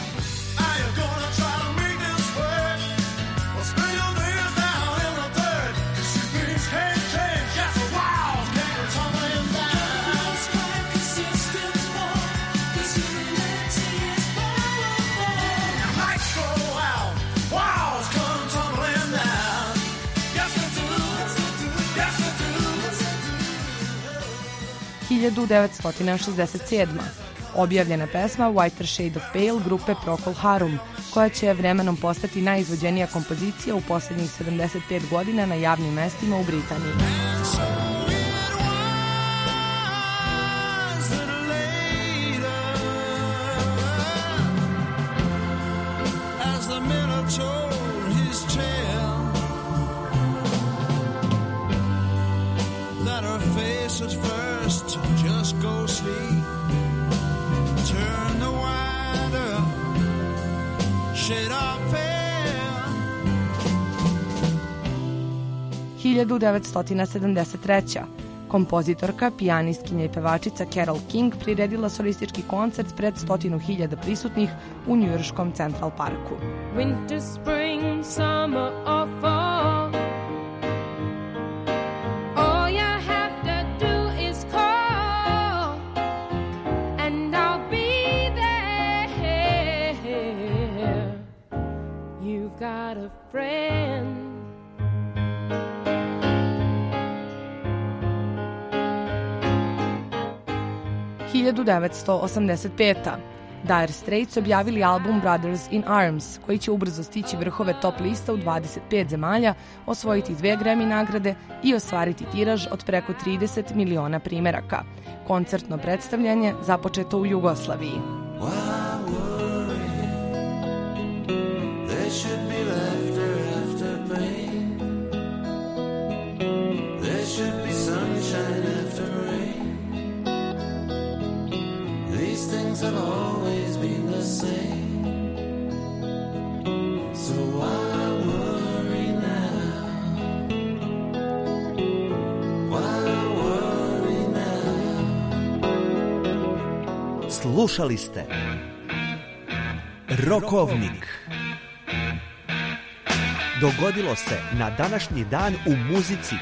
– 1967. objavljena pesma Whiter Shade of Pale grupe Procol Harum, koja će vremenom postati najizvođenija kompozicija u posljednjih 75 godina na javnim mestima u Britaniji. Just go sleep. Turn the wine up. Shade of pale. 1973. kompozitorka, pijanistkinja i pevačica Carole King priredila solistički koncert pred 100.000 prisutnih u njujorškom Central Parku. Winter, spring, summer or fall. Got a friend. – 1985. Dire Straits objavili album Brothers in Arms, koji će ubrzo stići vrhove top lista u 25 zemalja, osvojiti 2 Grammy nagrade i ostvariti tiraž od preko 30 miliona primeraka. Koncertno predstavljanje započeto u Jugoslaviji. Should be laughter after pain. There should be sunshine after rain. These things have always been the same. So why worry now? Why worry now? Slušali ste Rokovnik. Dogodilo se na današnji dan u muzici.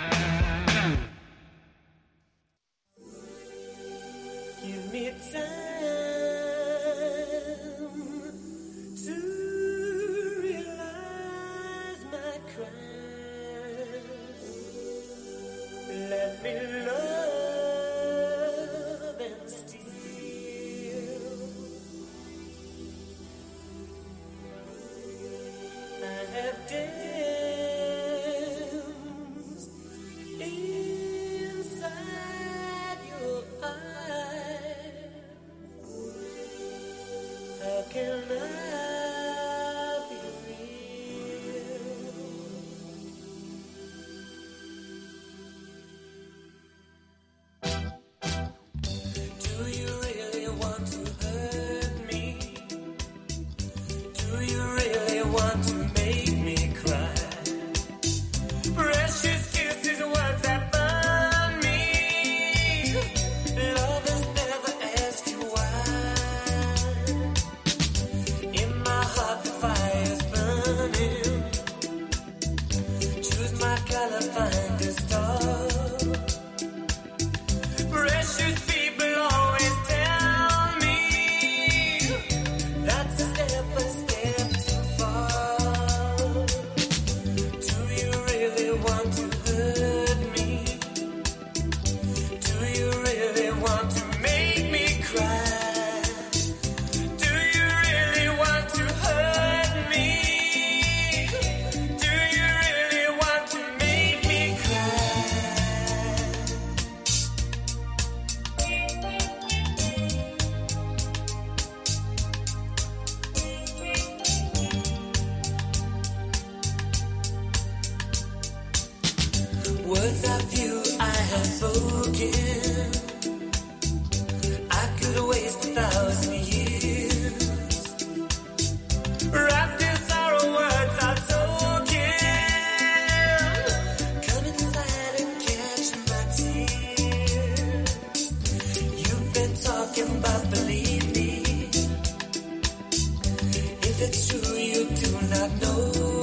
words of you I have spoken, I could waste 1,000 years. Wrapped in sorrow, words are token. Come inside and catch my tears. You've been talking about believe me. If it's true, you do not know.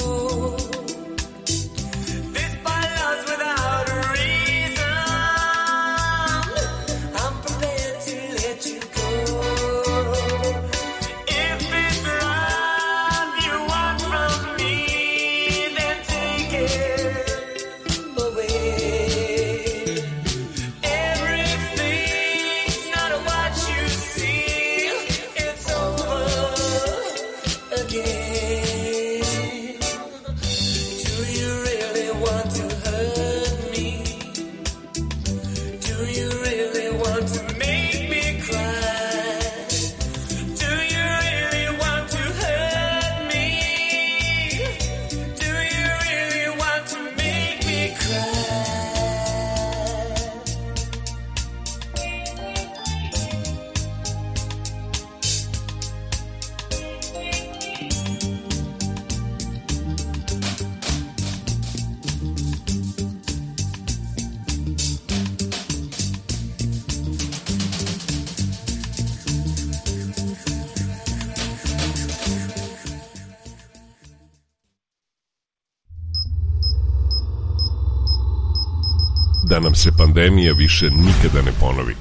Da nam se pandemija više nikada ne ponovi.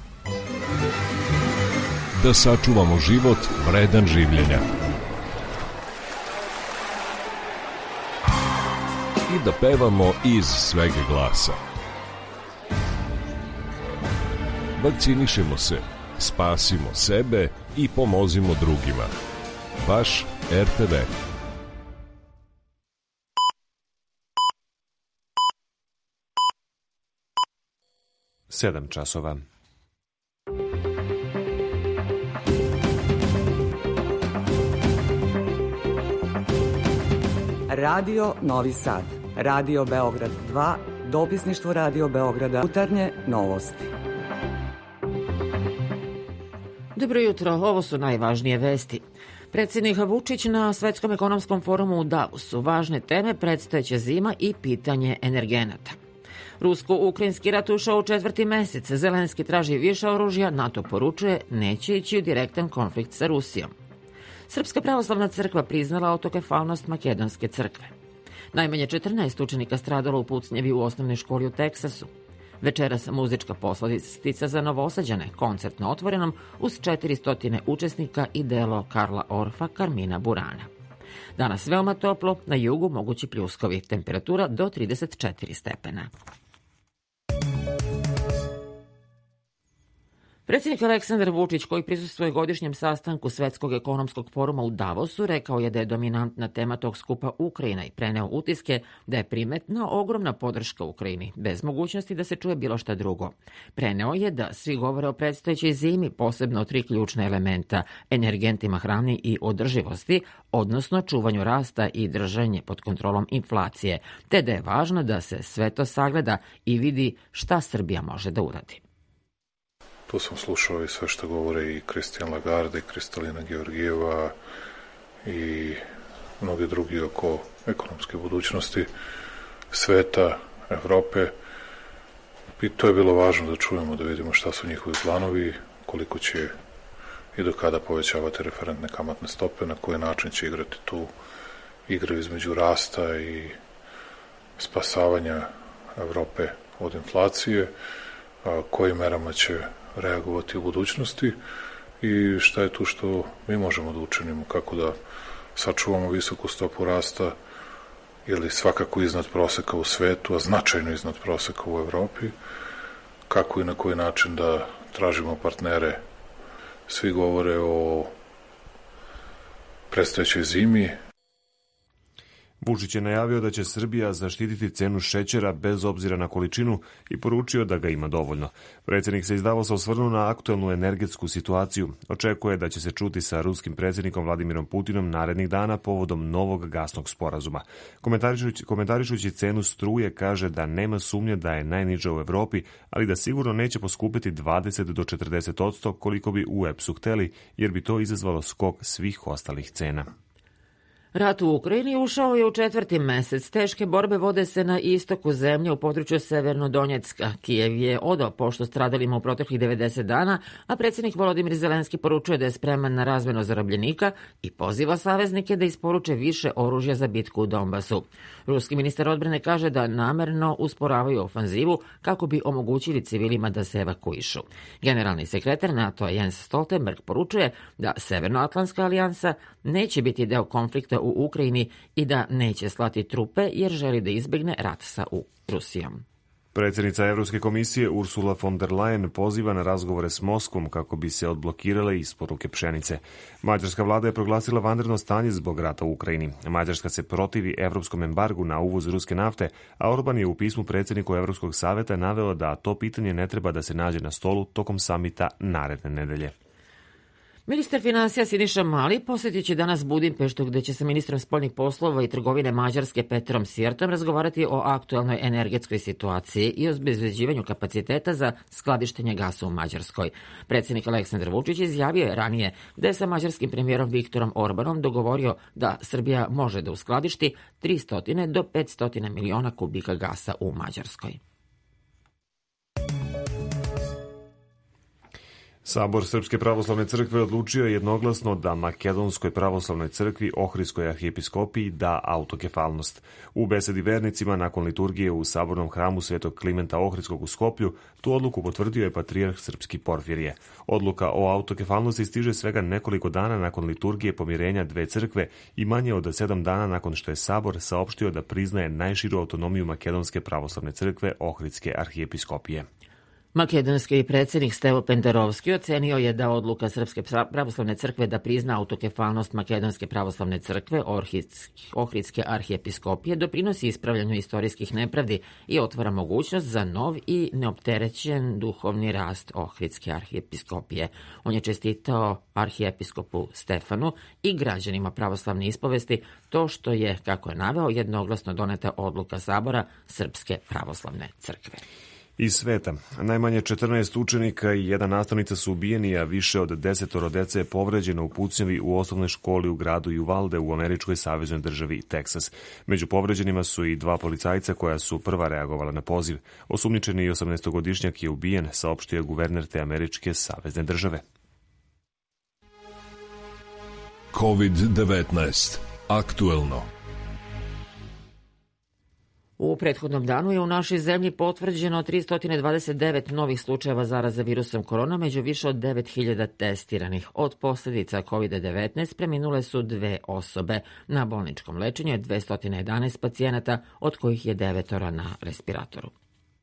Da sačuvamo život vredan življenja. I da pevamo iz svega glasa. Vakcinišemo se, spasimo sebe i pomozimo drugima. Vaš RTV. 7 časova. Radio Novi Sad, Radio Beograd 2, dopisništvo Radio Beograda, jutarnje novosti. Dobro jutro, ovo su najvažnije vesti. Predsjednik Vučić na Svetskom ekonomskom forumu u Davosu, važne teme predstojeća zima i pitanje energenata. Rusko-ukrajinski rat ušao u 4. mesec, Zelenski traži više oružja, NATO poručuje neće ići u direktan konflikt sa Rusijom. Srpska pravoslavna crkva priznala autokefalnost Makedonske crkve. Najmanje 14 učenika stradalo u pucnjevi u osnovnoj školi u Teksasu. Večeras muzička poslastica za Novosađane, koncert na otvorenom uz 400 učesnika i delo Karla Orfa, Karmina Burana. Danas veoma toplo, na jugu mogući pljuskovi, temperatura do 34 stepena. Predsjednik Aleksandar Vučić, koji prisustvuje godišnjem sastanku Svetskog ekonomskog foruma u Davosu, rekao je da je dominantna tema tog skupa Ukrajina i preneo utiske da je primetna ogromna podrška Ukrajini, bez mogućnosti da se čuje bilo šta drugo. Preneo je da svi govore o predstojećoj zimi, posebno o 3 ključna elementa, energentima, hrani i održivosti, odnosno čuvanju rasta i držanje pod kontrolom inflacije, te da je važno da se sve to sagleda i vidi šta Srbija može da uradi. Tu sam slušao i sve što govore i Kristijan Lagarde, i Kristalina Georgijeva i mnogi drugi oko ekonomske budućnosti sveta, Evrope. I to je bilo važno da čujemo, da vidimo šta su njihovi planovi, koliko će i do kada povećavati referentne kamatne stope, na koji način će igrati tu igru između rasta i spasavanja Evrope od inflacije, kojim merama će reagovati u budućnosti i šta je tu što mi možemo da učinimo, kako da sačuvamo visoku stopu rasta ili svakako iznad proseka u svetu, a značajno iznad proseka u Evropi, kako i na koji način da tražimo partnere. Svi govore o predstojećoj zimi. Vučić je najavio da će Srbija zaštititi cenu šećera bez obzira na količinu i poručio da ga ima dovoljno. Predsjednik se iz Davosa osvrnuo na aktuelnu energetsku situaciju. Očekuje da će se čuti sa ruskim predsjednikom Vladimirom Putinom narednih dana povodom novog gasnog sporazuma. Komentarišući cenu struje kaže da nema sumnje da je najniža u Evropi, ali da sigurno neće poskupiti 20 do 40% koliko bi u EPS-u hteli, jer bi to izazvalo skok svih ostalih cena. Rat u Ukrajini ušao je u 4. mesec. Teške borbe vode se na istoku zemlje u području Severnodonjecka. Kijev je odao poštu stradalima u proteklih 90 dana, a predsjednik Volodimir Zelenski poručuje da je spreman na razmenu zarobljenika i poziva saveznike da isporuče više oružja za bitku u Donbasu. Ruski ministar odbrane kaže da namerno usporavaju ofanzivu kako bi omogućili civilima da se evakuišu. Generalni sekretar NATO-a Jens Stoltenberg poručuje da Severnoatlantska alijansa neće biti deo konflikta u Ukrajini i da neće slati trupe jer želi da izbegne rat sa Rusijom. Predsjednica Evropske komisije Ursula von der Leyen poziva na razgovore s Moskvom kako bi se odblokirale isporuke pšenice. Mađarska vlada je proglasila vanredno stanje zbog rata u Ukrajini. Mađarska se protivi evropskom embargu na uvoz ruske nafte, a Orban je u pismu predsjedniku Evropskog saveta naveo da to pitanje ne treba da se nađe na stolu tokom samita naredne nedelje. Ministar finansija Siniša Mali posjetit će danas Budimpeštu, gde će sa ministrom spoljnih poslova i trgovine Mađarske Petrom Siertom razgovarati o aktuelnoj energetskoj situaciji i o obezbeđivanju kapaciteta za skladištenje gasa u Mađarskoj. Predsjednik Aleksandar Vučić izjavio je ranije da je sa mađarskim premijerom Viktorom Orbanom dogovorio da Srbija može da uskladišti 300 do 500 miliona kubika gasa u Mađarskoj. Sabor Srpske pravoslavne crkve odlučio je jednoglasno da Makedonskoj pravoslavnoj crkvi Ohridskoj arhijepiskopiji da autokefalnost. U besedi vernicima nakon liturgije u sabornom hramu Svetog Klimenta Ohridskog u Skoplju tu odluku potvrdio je patrijarh Srpski Porfirije. Odluka o autokefalnosti stiže svega nekoliko dana nakon liturgije pomirenja dve crkve i manje od 7 dana nakon što je Sabor saopštio da priznaje najširu autonomiju Makedonske pravoslavne crkve Ohridske arhijepiskopije. Makedonski predsjednik Stevo Pendarovski ocenio je da odluka Srpske pravoslavne crkve da prizna autokefalnost Makedonske pravoslavne crkve Ohridske arhijepiskopije doprinosi ispravljanju istorijskih nepravdi i otvara mogućnost za nov i neopterećen duhovni rast Ohridske arhijepiskopije. On je čestitao arhijepiskopu Stefanu i građanima pravoslavne ispovesti to što je, kako je naveo, jednoglasno doneta odluka Sabora Srpske pravoslavne crkve. Iz sveta. Najmanje 14 učenika i jedna nastavnica su ubijeni, a više od 10 dece je povređeno u pucnjavi u osnovnoj školi u gradu Uvalde u američkoj saveznoj državi Teksas. Među povređenima su i 2 policajca koja su prva reagovala na poziv. Osumnjičeni 18-godišnjak je ubijen, saopštio guverner te američke savezne države. COVID-19. Aktuelno. U prethodnom danu je u našoj zemlji potvrđeno 329 novih slučajeva zaraze virusom korona, među više od 9000 testiranih. Od posljedica COVID-19 preminule su 2 osobe. Na bolničkom lečenju je 211 pacijenata, od kojih je 9 na respiratoru.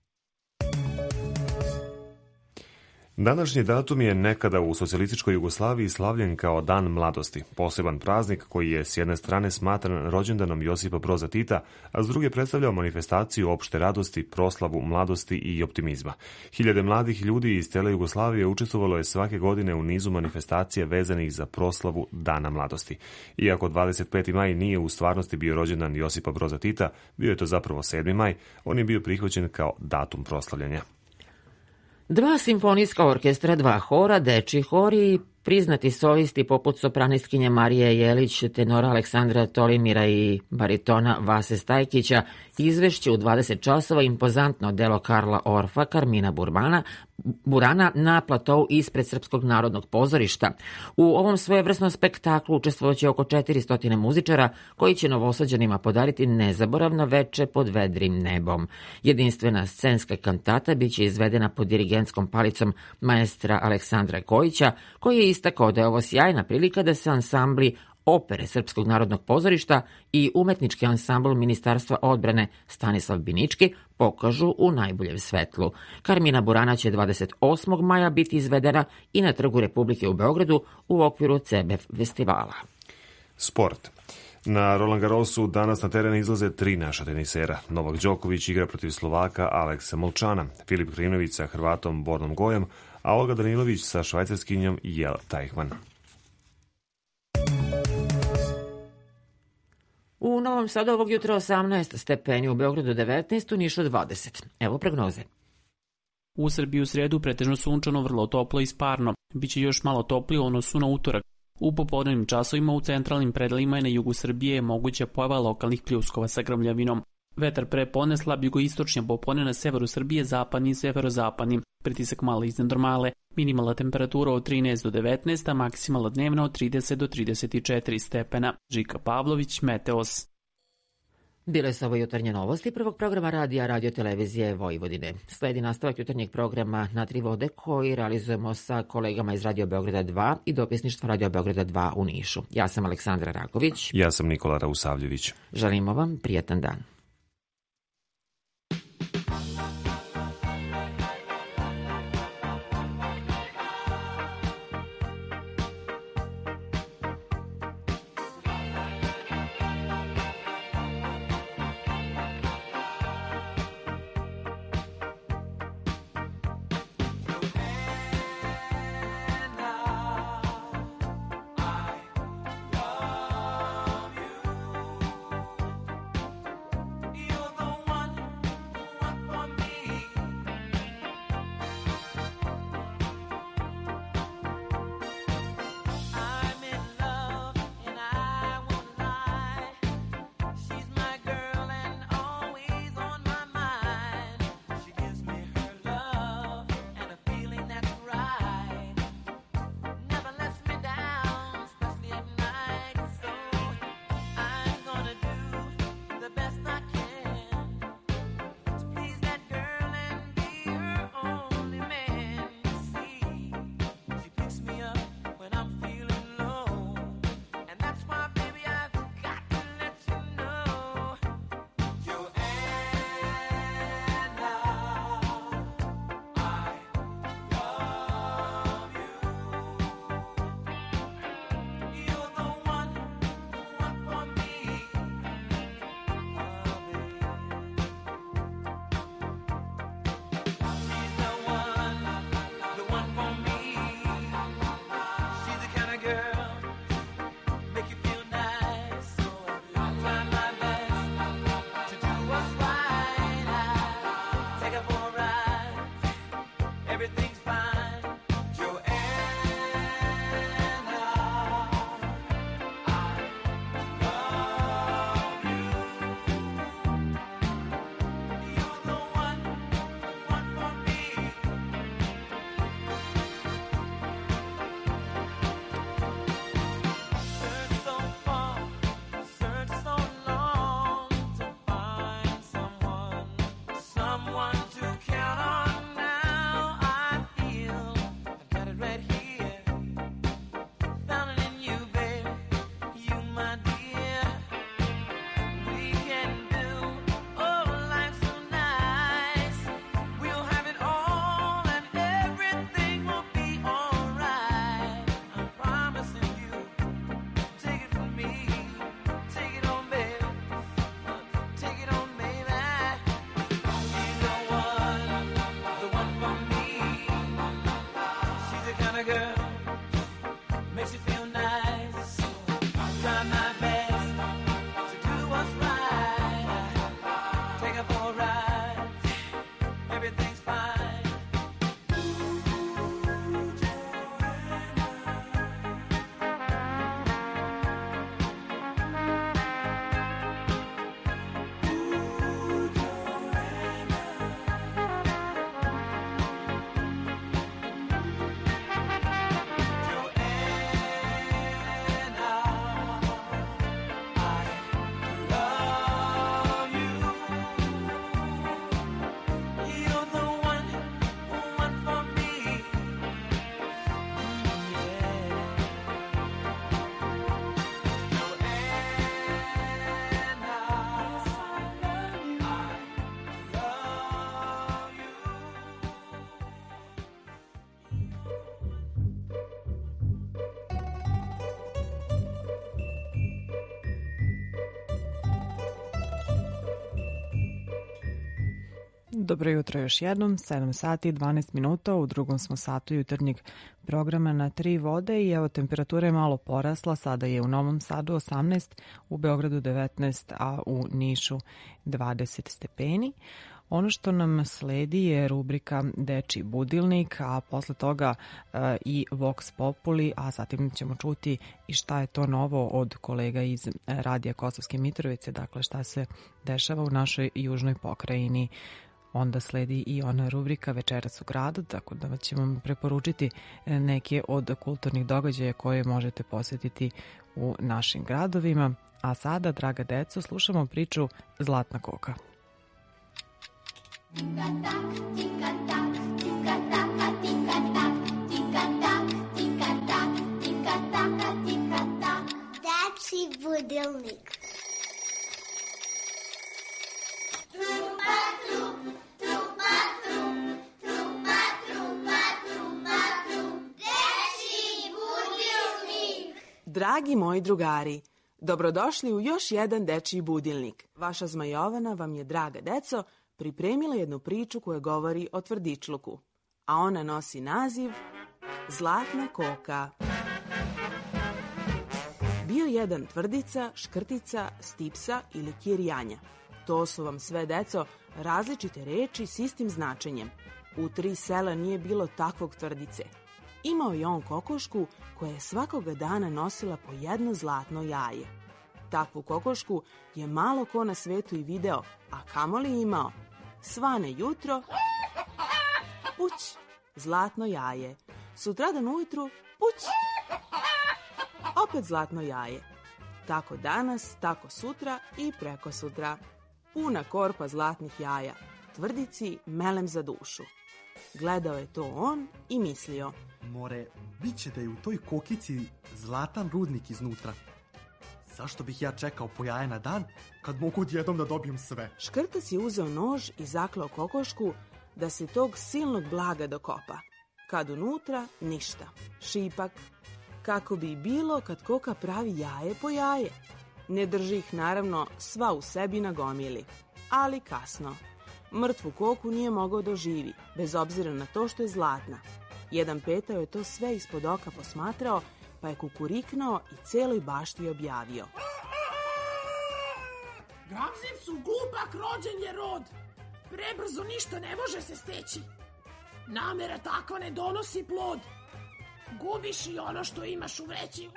Današnji datum je nekada u socijalističkoj Jugoslaviji slavljen kao Dan mladosti, poseban praznik koji je s jedne strane smatran rođendanom Josipa Broza Tita, a s druge predstavljao manifestaciju opšte radosti, proslavu mladosti i optimizma. Hiljade mladih ljudi iz cele Jugoslavije učestvovalo je svake godine u nizu manifestacija vezanih za proslavu Dana mladosti. Iako 25. maj nije u stvarnosti bio rođendan Josipa Broza Tita, bio je to zapravo 7. maj, on je bio prihvaćen kao datum proslavljanja. 2 simfonijska orkestra, 2 hora, dečji hor i priznati solisti poput sopranistkinje Marije Jelić, tenora Aleksandra Tolimira i baritona Vase Stajkića izvešće u 20 časova impozantno delo Karla Orfa, Karmina Burana na platou ispred Srpskog narodnog pozorišta. U ovom svojevrsnom spektaklu učestvovaće oko 400 muzičara koji će Novosađanima podariti nezaboravno veče pod vedrim nebom. Jedinstvena scenska kantata biće izvedena pod dirigentskom palicom maestra Aleksandra Kojića, koji je istakao da je ovo sjajna prilika da se ansambli opere Srpskog narodnog pozorišta i umetnički ansambl Ministarstva odbrane Stanislav Binički pokažu u najboljem svetlu. Karmina Burana će 28. maja biti izvedena i na Trgu Republike u Beogradu u okviru CBF festivala. Sport. Na Roland Garrosu danas na teren izlaze 3 naša tenisera. Novak Đoković igra protiv Slovaka Aleksa Molčana, Filip Krivnović sa Hrvatom Bornom Gojom, a Olga Danilović sa švajcarskinjom Jel Tajhman. U Novom Sadu ovog jutra 18 stepeni, u Beogradu 19, u Nišu 20. Evo prognoze. U Srbiji u sredu pretežno sunčano, vrlo toplo i sparno. Biće još malo toplije u odnosu na utorak. U popodnevnim časovima u centralnim predelima i na jugu Srbije je moguća pojava lokalnih pljuskova sa grmljavinom. Vetar prepodne slab jugoistočni, a popodne na severu Srbije zapadni i severozapadni. Pritisak malo iznad normale. Minimalna temperatura od 13 do 19, a maksimalna dnevna od 30 do 34 stepena. Žika Pavlović, Meteos. Bile su ovo jutarnje novosti prvog programa radija Radio-televizije Vojvodine. Sledi nastavak jutarnjeg programa Na tri vode koji realizujemo sa kolegama iz Radio Beograda 2 i dopisništva Radio Beograda 2 u Nišu. Ja sam Aleksandra Raković. Ja sam Nikola Rausavljević. Želimo vam prijatan dan. Dobro jutro još jednom, 7 sati i 12 minuta, u drugom smo satu jutarnjeg programa na 3 vode i evo temperatura je malo porasla, sada je u Novom Sadu 18, u Beogradu 19, a u Nišu 20 stepeni. Ono što nam sledi je rubrika Dečiji budilnik, a posle toga i Vox Populi, a zatim ćemo čuti i šta je to novo od kolega iz Radija Kosovske Mitrovice, dakle šta se dešava u našoj južnoj pokrajini. Onda sledi i ona rubrika Večeras u gradu, tako da ćemo vam preporučiti neke od kulturnih događaja koje možete posjetiti u našim gradovima. A sada, draga deco, slušamo priču Zlatna koka. Dečiji budilnik. Dragi moji drugari, dobrodošli u još jedan dečiji budilnik. Vaša Zmajovana vam je, draga deco, pripremila jednu priču koja govori o tvrdičluku, a ona nosi naziv Zlatna koka. Bio jedan tvrdica, škrtica, stipsa ili kirjanja. To su vam sve, deco, različite reči s istim značenjem. U 3 sela nije bilo takvog tvrdice. Imao je on kokošku koja je svakoga dana nosila po jedno zlatno jaje. Takvu kokošku je malo ko na svetu i video, a kamoli imao. Svane jutro, puć, zlatno jaje. Sutradan ujutru, puć, opet zlatno jaje. Tako danas, tako sutra i preko sutra. Puna korpa zlatnih jaja, tvrdici melem za dušu. Gledao je to on i mislio: More, bit će da je u toj kokici zlatan rudnik iznutra. Zašto bih ja čekao po jaje na dan, kad mogu odjednom da dobijem sve? Škrtac je uzeo nož i zaklao kokošku da se tog silnog blaga dokopa. Kad unutra, ništa. Šipak. Kako bi bilo kad koka pravi jaje po jaje. Ne drži ih, naravno, sva u sebi na gomili. Ali kasno. Mrtvu koku nije mogao doživi, bez obzira na to što je zlatna. Jedan petao je to sve ispod oka posmatrao, pa je kukuriknuo i celoj bašti objavio: Gramzivcu glupak rođen je rod, prebrzo ništa ne može se steći. Namera takva ne donosi plod, gubiš i ono što imaš u vreći.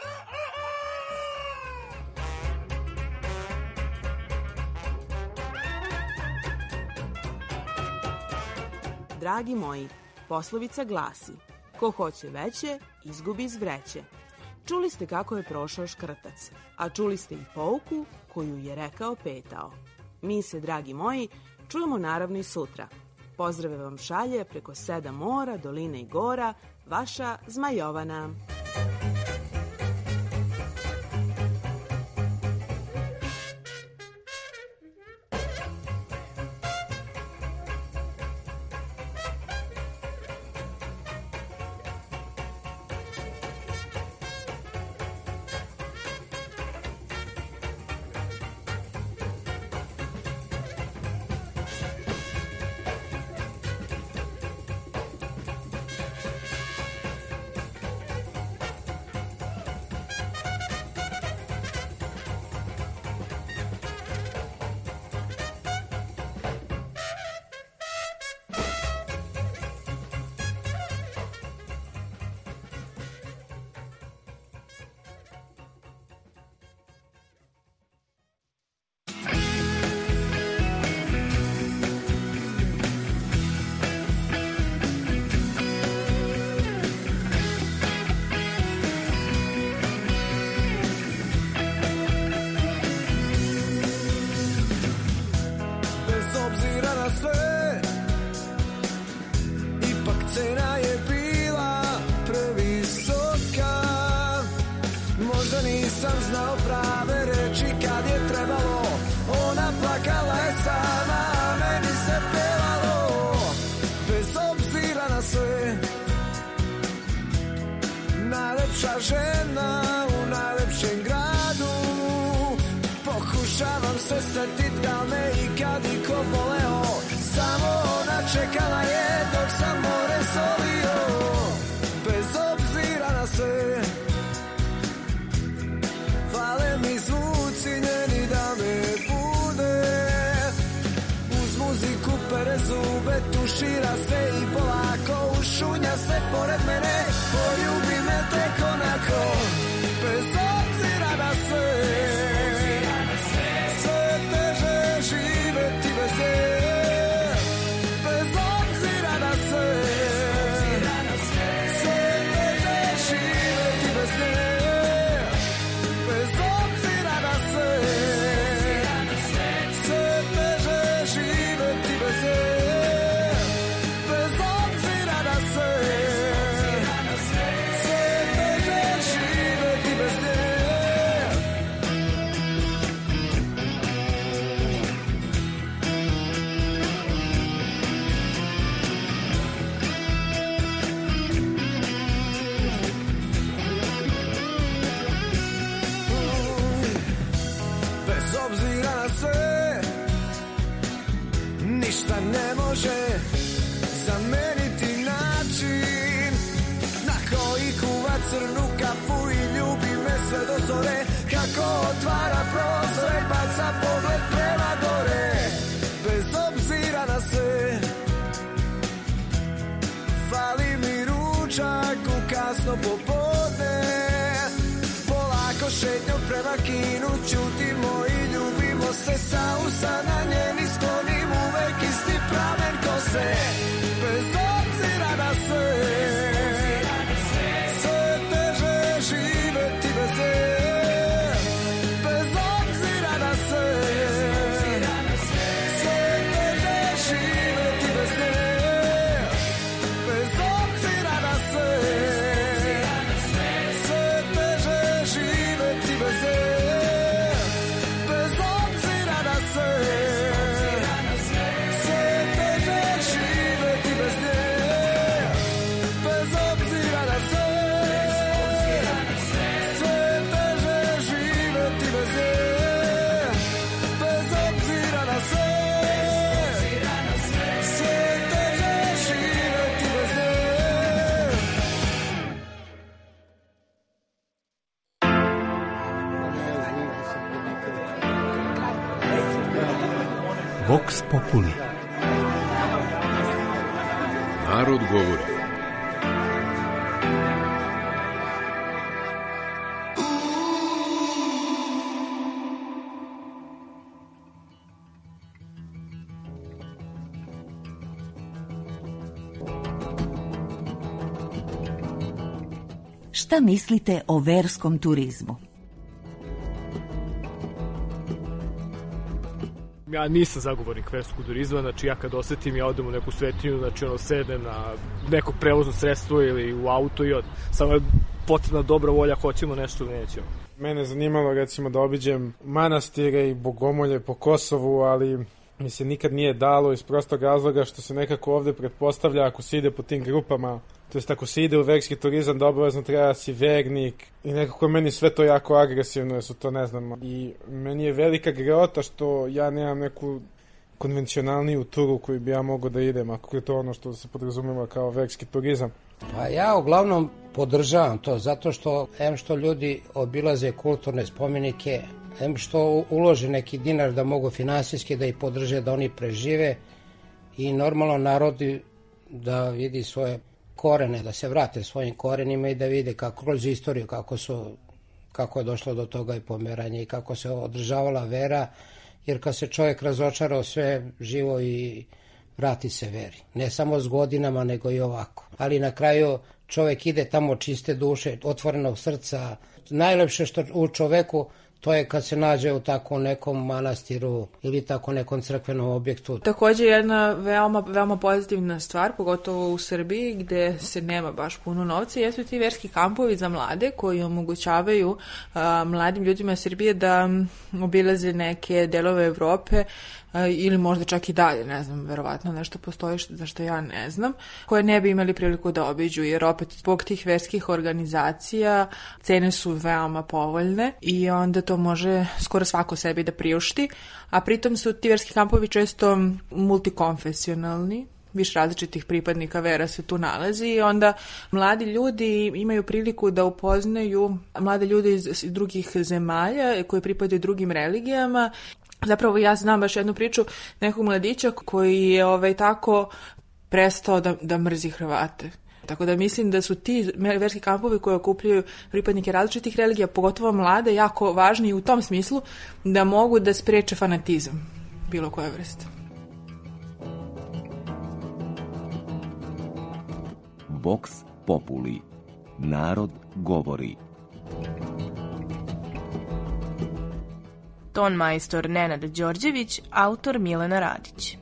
Dragi moji, poslovica glasi: ko hoće veće, izgubi iz vreće. Čuli ste kako je prošao škrtac, a čuli ste i pouku koju je rekao petao. Mi se, dragi moji, čujemo naravno i sutra. Pozdrave vam šalje preko 7 mora, dolina i gora, vaša Zmajovana. Nisam znao prave reči kad je trebalo. Ona plakala je sama, a meni se pevalo. Bez obzira na sve, najlepša žena u najlepšem gradu. Pokušavam se setit da me ikad iko voleo. Samo ona muziku, pere zube, tušira se i polako ušunja se pored mene. Poljubi me tek onako, bez obzira na sve. Sve teže živeti bez nje, bez obzira na sve. Sve teže živeti bez nje, bez obzira na sve. Sve teže živeti bez nje, bez obzira na sve. Sve teže živeti bez nje. Bez obzira na sve, ništa ne može zameniti način na koji kuva crnu kafu i ljubi me sve do zore. Kako otvara prozor i baca pogled prema gore. Bez obzira na sve, fali mi ručak u kasno popodne. Polako šetnjom prema kinu ćutimo i ljubimo se. Sa usana njeni sklonim uvek isti pramen kose. Bez obzira na sve, sve teže živeti bez nje. Bez obzira na sve, sve teže živeti bez nje. Bez obzira na sve, sve teže živeti bez nje. Bez obzira na sve, sve teže živeti bez nje. Bez obzira na sve, sve teže živeti bez nje. Bez obzira na sve, sve teže živeti bez nje. Vox Populi. Narod govori. Šta mislite o verskom turizmu? Ja nisam zagovornik verskog turizma, znači ja kad osetim, ja odem u neku svetinju, znači sedem na nekog prevozno sredstvo ili u auto i samo je potrebna dobra volja, hoćemo nešto ili nećemo. Mene zanimalo recimo da obiđem manastire i bogomolje po Kosovu, ali mi se nikad nije dalo iz prostog razloga što se nekako ovde pretpostavlja ako se ide po tim grupama, to jest ako se ide u verski turizam da obavezno treba da si vernik i nekako je meni sve to jako agresivno, jer su to ne znam. I meni je velika greota što ja nemam neku konvencionalniju turu koju bi ja mogao da idem, ako je to ono što se podrazumeva kao verski turizam. Pa ja uglavnom podržavam to, zato što što ljudi obilaze kulturne spomenike, što ulože neki dinar da mogu finansijski da ih podrže, da oni prežive i normalno narodi da vidi svoje korene, da se vrate svojim korenima i da vide kako kroz istoriju kako je došlo do toga i pomeranje i kako se održavala vera, jer kad se čovjek razočarao sve živo i vrati se veri. Ne samo s godinama, nego i ovako. Ali na kraju čovjek ide tamo čiste duše, otvorenog srca. Najlepše što u čoveku to je kad se nađe u tako nekom manastiru ili tako nekom crkvenom objektu. Također jedna veoma pozitivna stvar, pogotovo u Srbiji gdje se nema baš puno novca, jesu ti verski kampovi za mlade koji omogućavaju mladim ljudima Srbije da obilaze neke delove Evrope ili možda čak i dalje, ne znam, verovatno nešto postoji za što ja ne znam, koje ne bi imali priliku da obiđu, jer opet zbog tih verskih organizacija cene su veoma povoljne i onda to može skoro svako sebi da priušti, a pritom su ti verski kampovi često multikonfesionalni, više različitih pripadnika vera se tu nalazi i onda mladi ljudi imaju priliku da upoznaju mlade ljude iz drugih zemalja koji pripadaju drugim religijama Zapravo ja znam baš jednu priču nekog mladića koji je tako prestao da mrzi Hrvate. Tako da mislim da su ti verski kampovi koji okupljaju pripadnike različitih religija, pogotovo mlade, jako važni i u tom smislu da mogu da spreče fanatizam bilo koje vrste. Vox Populi. Narod govori. Ton majstor Nenad Đorđević, autor Milena Radić.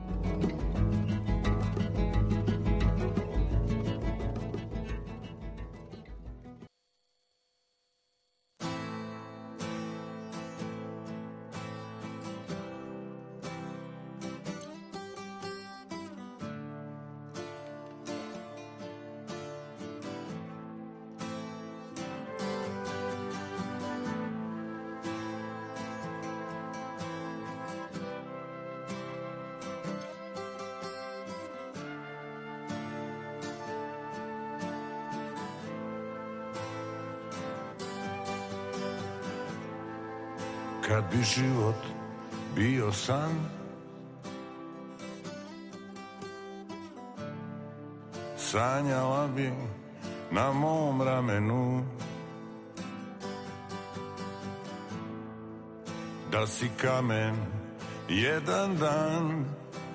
Kad bi život bio san, sanjala bi na mom ramenu da si kamen jedan dan.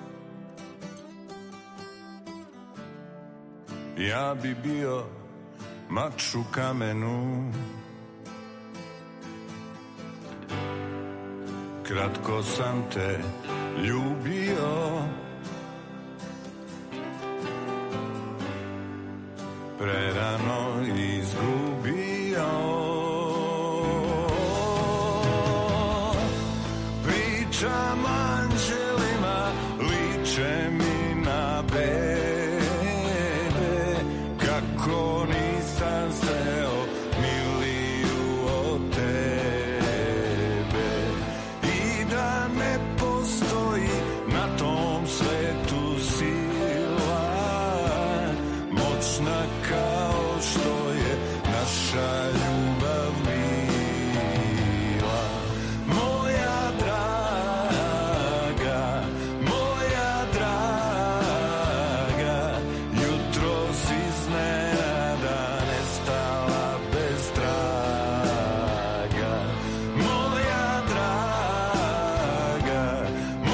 Ja bi bio mač u kamenu. Kratko sam te ljubio, prerano izgubio. Pričam anđelima, liče mi na bebe, kako nisam sreo miliju od tebe. I da ne postoji na tom svetu sila moćna kao što je naša ljubav bila. Moja draga, jutros iznenada nestala bez traga. Moja draga,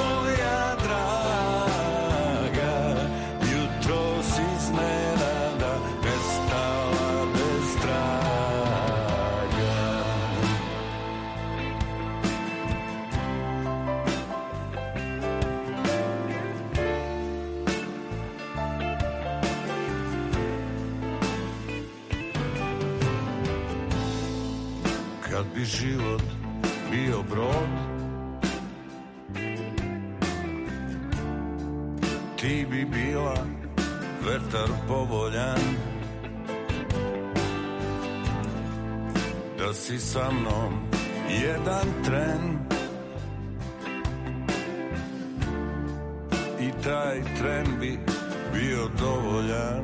jutros iznenada nestala bez traga. Kad bi život bio brod, ti bi bila vetar povoljan, da si sa mnom jedan tren i taj tren bi bio dovoljan.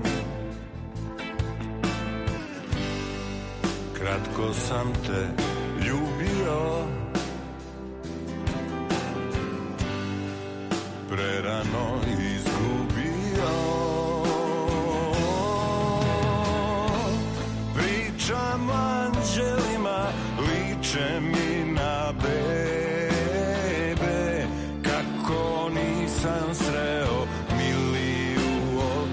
Kratko sam te ljubio, prerano izgubio. Pričam anđelima, liče mi na bebe, kako nisam sreo miliju od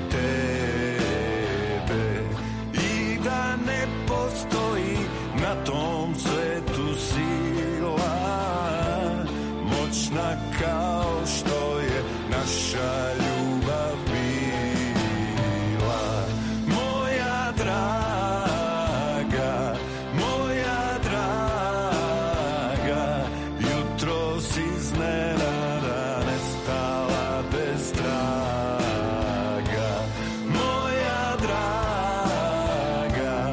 tebe. I da ne postoji na tom svetu sila moćna kao što je naša ljubav bila. Moja draga, jutros iznenada nestala bez traga. Moja draga,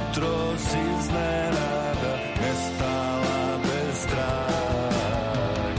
jutros iznenada nestala bez traga.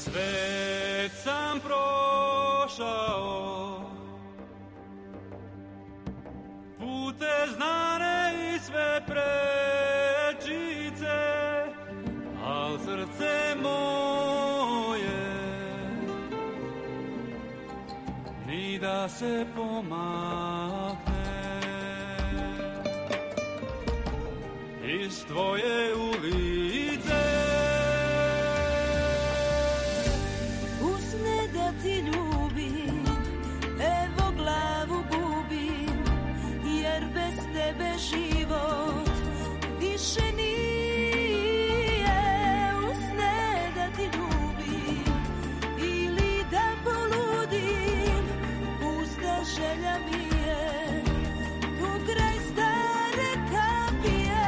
Svet sam prošao, pute znane i sve prečice, al srce moje ni da se pomakne iz tvoje ulice. Usne da ti ljubim, evo glavu gubim, jer bez tebe život više nije. Usne da ti ljubim ili da poludim, pusta želja mi je tu kraj stare kapije.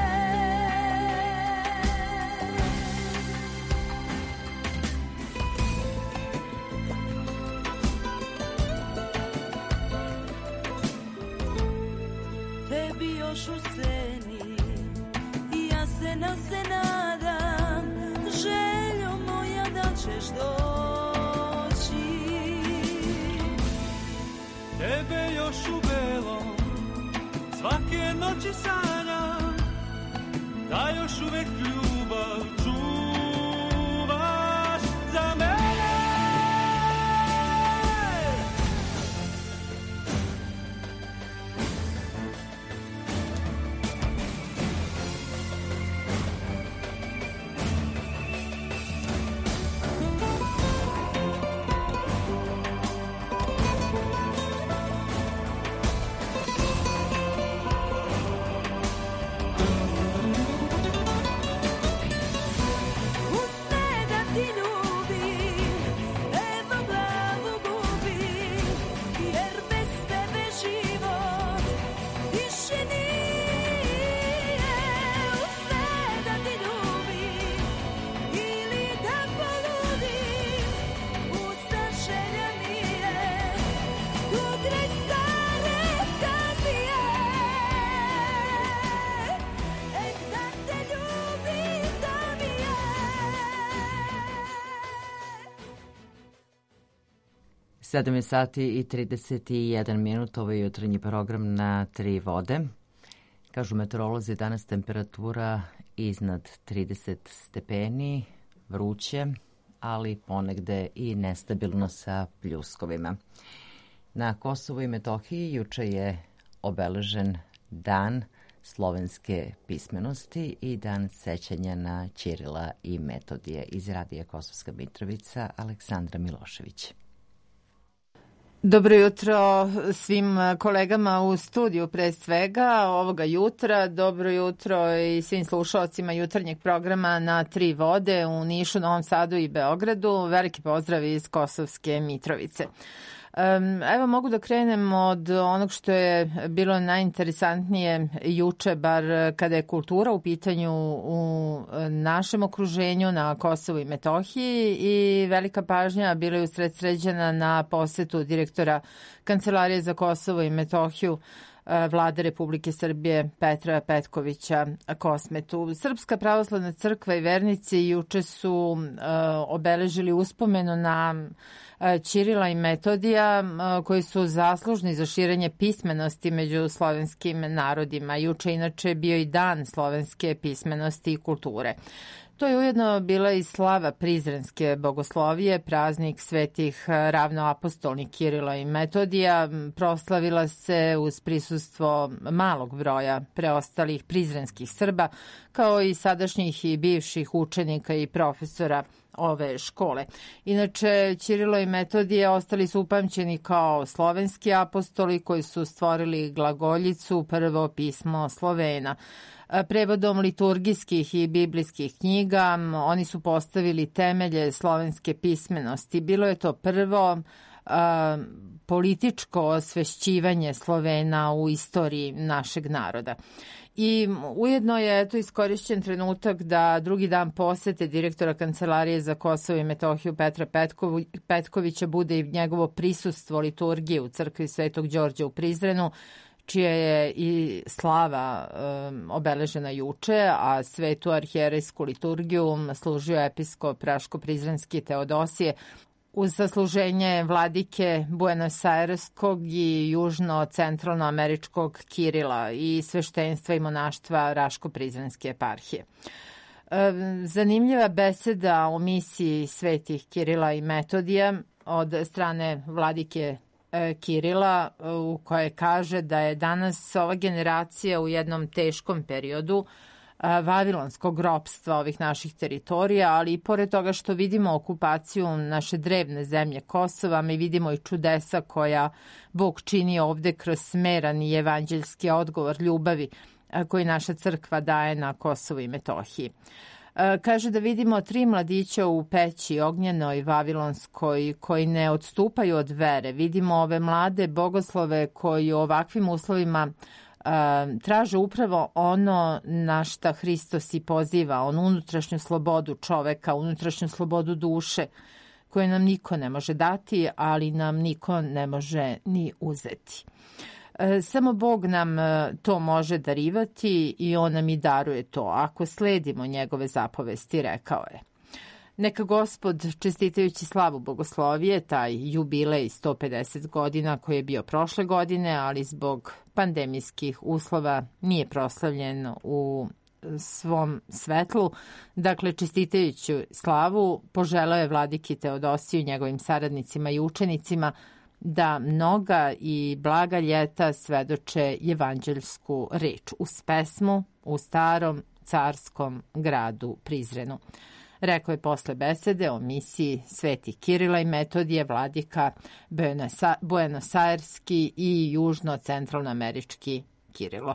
Tebi još u seni, ja se nadam, željo moja da ćeš doći. Tebe još u belom svake noći sanjam, da još uvek ljubav čuvaš za mene. Usne da ti ljubim, evo glavu gubim, jer bez tebe život više nije. Usne da ti ljubim ili da poludim, pusta želja mi je tu kraj stare kapije. Da te ljubim da mi je. 7 sati i 31 minut, ovo je jutarnji program na Tri vode. Kažu meteorolozi, danas temperatura iznad 30 stepeni, vruće, ali ponegde i nestabilno sa pljuskovima. Na Kosovu i Metohiji juče je obeležen Dan slovenske pismenosti i Dan sećanja na Ćirila i Metodija. Iz radija Kosovska Mitrovica, Aleksandra Milošević. Dobro jutro svim kolegama u studiju pre svega ovoga jutra. Dobro jutro i svim slušalcima jutarnjeg programa na Tri vode u Nišu, Novom Sadu i Beogradu. Veliki pozdrav iz Kosovske Mitrovice. Evo mogu da krenem od onog što je bilo najinteresantnije juče, bar kada je kultura u pitanju u našem okruženju na Kosovu i Metohiji, i velika pažnja bila je usredsređena na posetu direktora Kancelarije za Kosovo i Metohiju Vlade Republike Srbije Petra Petkovića Kosmetu. Srpska pravoslavna crkva i vernici juče su obeležili uspomenu na Ćirila i Metodija, koji su zaslužni za širenje pismenosti među slovenskim narodima. Juče inače bio i Dan slovenske pismenosti i kulture. To je ujedno bila i slava Prizrenske bogoslovije, praznik svetih ravnoapostolnih Kirila i Metodija. Proslavila se uz prisustvo malog broja preostalih prizrenskih Srba, kao i sadašnjih i bivših učenika i profesora ove škole. Inače, Ćirilo i Metodije ostali su upamćeni kao slovenski apostoli koji su stvorili glagoljicu, prvo pismo Slovena. Prevodom liturgijskih i biblijskih knjiga oni su postavili temelje slovenske pismenosti. Bilo je to prvo političko osvešćivanje Slovena u istoriji našeg naroda. I ujedno je to iskorišćen trenutak da drugi dan posete direktora Kancelarije za Kosovo i Metohiju Petra Petkovića bude i njegovo prisustvo liturgije u crkvi Svetog Đorđa u Prizrenu, čija je i slava obeležena juče, a svetu arhijerejsku liturgiju služio episkop Raško-Prizrenski Teodosije uz sasluženje vladike Buenos Aireskog i južno-centralnoameričkog Kirila i sveštenstva i monaštva Raško-Prizrenske eparhije. Zanimljiva beseda o misiji svetih Kirila i Metodija od strane vladike Kirila, u kojoj kaže da je danas ova generacija u jednom teškom periodu vavilonskog ropstva ovih naših teritorija, ali i pored toga što vidimo okupaciju naše drevne zemlje Kosova, mi vidimo i čudesa koja Bog čini ovde kroz smeran i evanđeljski odgovor ljubavi koji naša crkva daje na Kosovu i Metohiji. Kaže da vidimo 3 mladića u peći ognjenoj vavilonskoj koji ne odstupaju od vere. Vidimo ove mlade bogoslove koji u ovakvim uslovima traže upravo ono na šta Hristos i poziva, onu unutrašnju slobodu čoveka, unutrašnju slobodu duše, koju nam niko ne može dati, ali nam niko ne može ni uzeti. Samo Bog nam to može darivati i On nam i daruje to, ako sledimo njegove zapovesti, rekao je. Neka Gospod, čestitajući slavu bogoslovije, taj jubilej 150 godina koji je bio prošle godine, ali zbog pandemijskih uslova nije proslavljen u svom svetlu. Dakle, čestitajući slavu, poželeo je vladiki Teodosiju, njegovim saradnicima i učenicima da mnoga i blaga ljeta svedoče evanđeljsku reč uz pesmu u starom carskom gradu Prizrenu. Rekao je posle besede o misiji svetih Kirila i Metodije vladika Buenos Airski i južno-centralnoamerički Kirilo.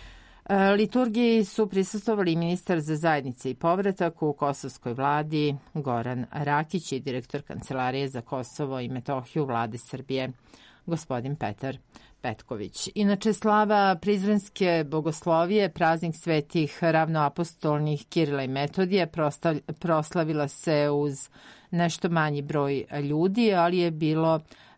Liturgiji su prisustvovali ministar za zajednice i povratak u kosovskoj vladi Goran Rakić i direktor Kancelarije za Kosovo i Metohiju vlade Srbije gospodin Petar Petković. Inače, slava Prizrenske bogoslovije, praznik svetih ravnoapostolnih Kirila i Metodije, proslavila se uz nešto manji broj ljudi, ali je bilo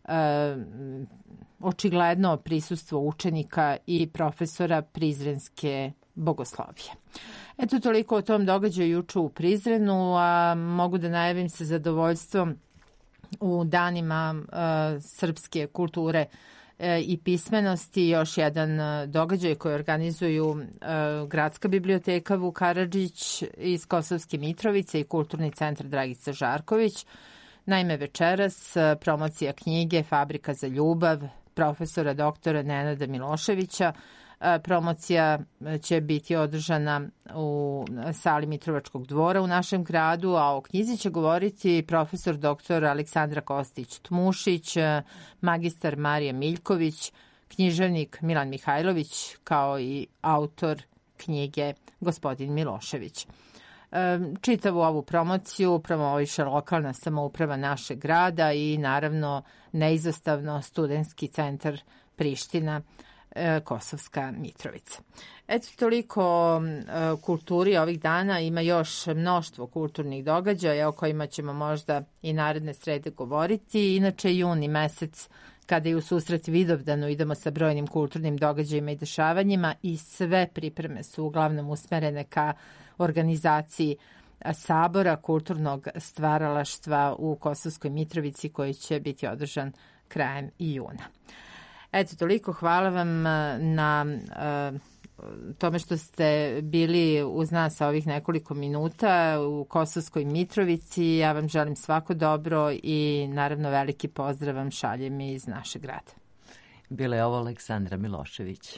očigledno prisustvo učenika i profesora Prizrenske bogoslovije. Eto, toliko o tom događaju juče u Prizrenu, a mogu da najavim sa zadovoljstvom u danima srpske kulture i pismenosti još jedan događaj koji organizuju Gradska biblioteka Vuk Karadžić iz Kosovske Mitrovice i Kulturni centar Dragica Žarković. Naime, večeras promocija knjige Fabrika za ljubav profesora doktora Nenada Miloševića. Promocija će biti održana u sali Mitrovačkog dvora u našem gradu, a o knjizi će govoriti profesor doktor Aleksandra Kostić-Tmušić, magistar Marija Miljković, književnik Milan Mihajlović, kao i autor knjige gospodin Milošević. Čitavu ovu promociju promoviše lokalna samouprava našeg grada i naravno neizostavno Studentski centar Priština, Kosovska Mitrovica. Eto, toliko o kulturi ovih dana. Ima još mnoštvo kulturnih događaja o kojima ćemo možda i naredne srede govoriti. Inače, juni mesec, kada je u susret Vidovdanu, idemo sa brojnim kulturnim događajima i dešavanjima i sve pripreme su uglavnom usmerene ka organizaciji Sabora kulturnog stvaralaštva u Kosovskoj Mitrovici koji će biti održan krajem juna. Eto, toliko. Hvala vam na tome što ste bili uz nas ovih nekoliko minuta u Kosovskoj Mitrovici. Ja vam želim svako dobro i naravno veliki pozdrav vam šaljem iz našeg grada. Bila je ovo Aleksandra Milošević.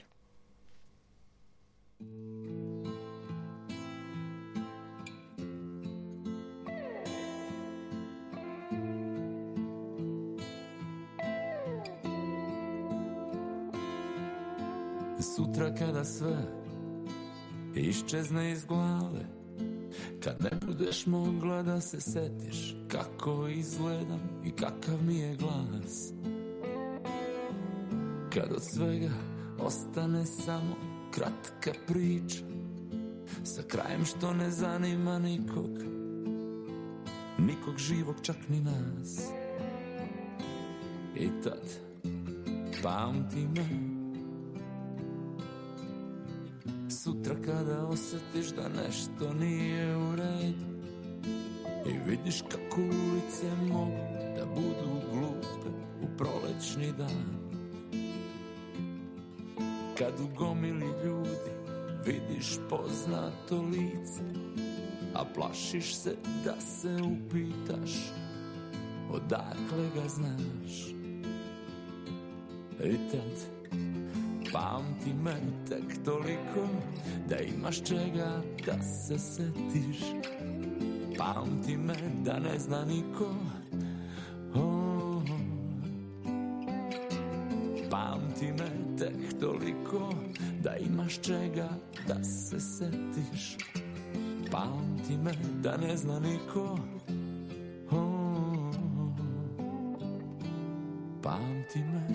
Sutra kada sve iščezne iz glave, kad ne budeš mogla da se setiš kako izgledam i kakav mi je glas, kad od svega ostane samo kratka priča sa krajem što ne zanima nikog živog, čak ni nas. I tad pamti me sutra kada osjetiš da nešto nije u redu i vidiš kako ulice mogu da budu glupe u prolećni dan. Kad u gomili ljudi vidiš poznato lice, a plašiš se da se upitaš odakle ga znaš. I tad pamti me tek toliko da imaš čega da se setiš. Pamti me da ne zna niko. Pamti me tek toliko da imaš čega da se setiš. Pamti me da ne zna niko. Pamti me.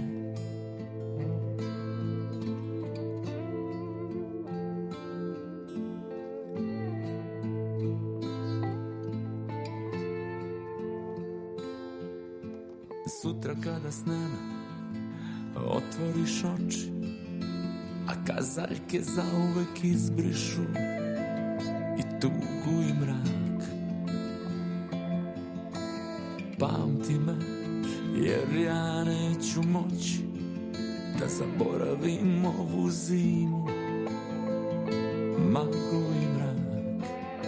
Sutra kada snena otvoriš oči, a kazaljke zauvek izbrišu i tugu i mrak. Pamti me, jer ja neću moći da zaboravim ovu zimu, maglu i mrak.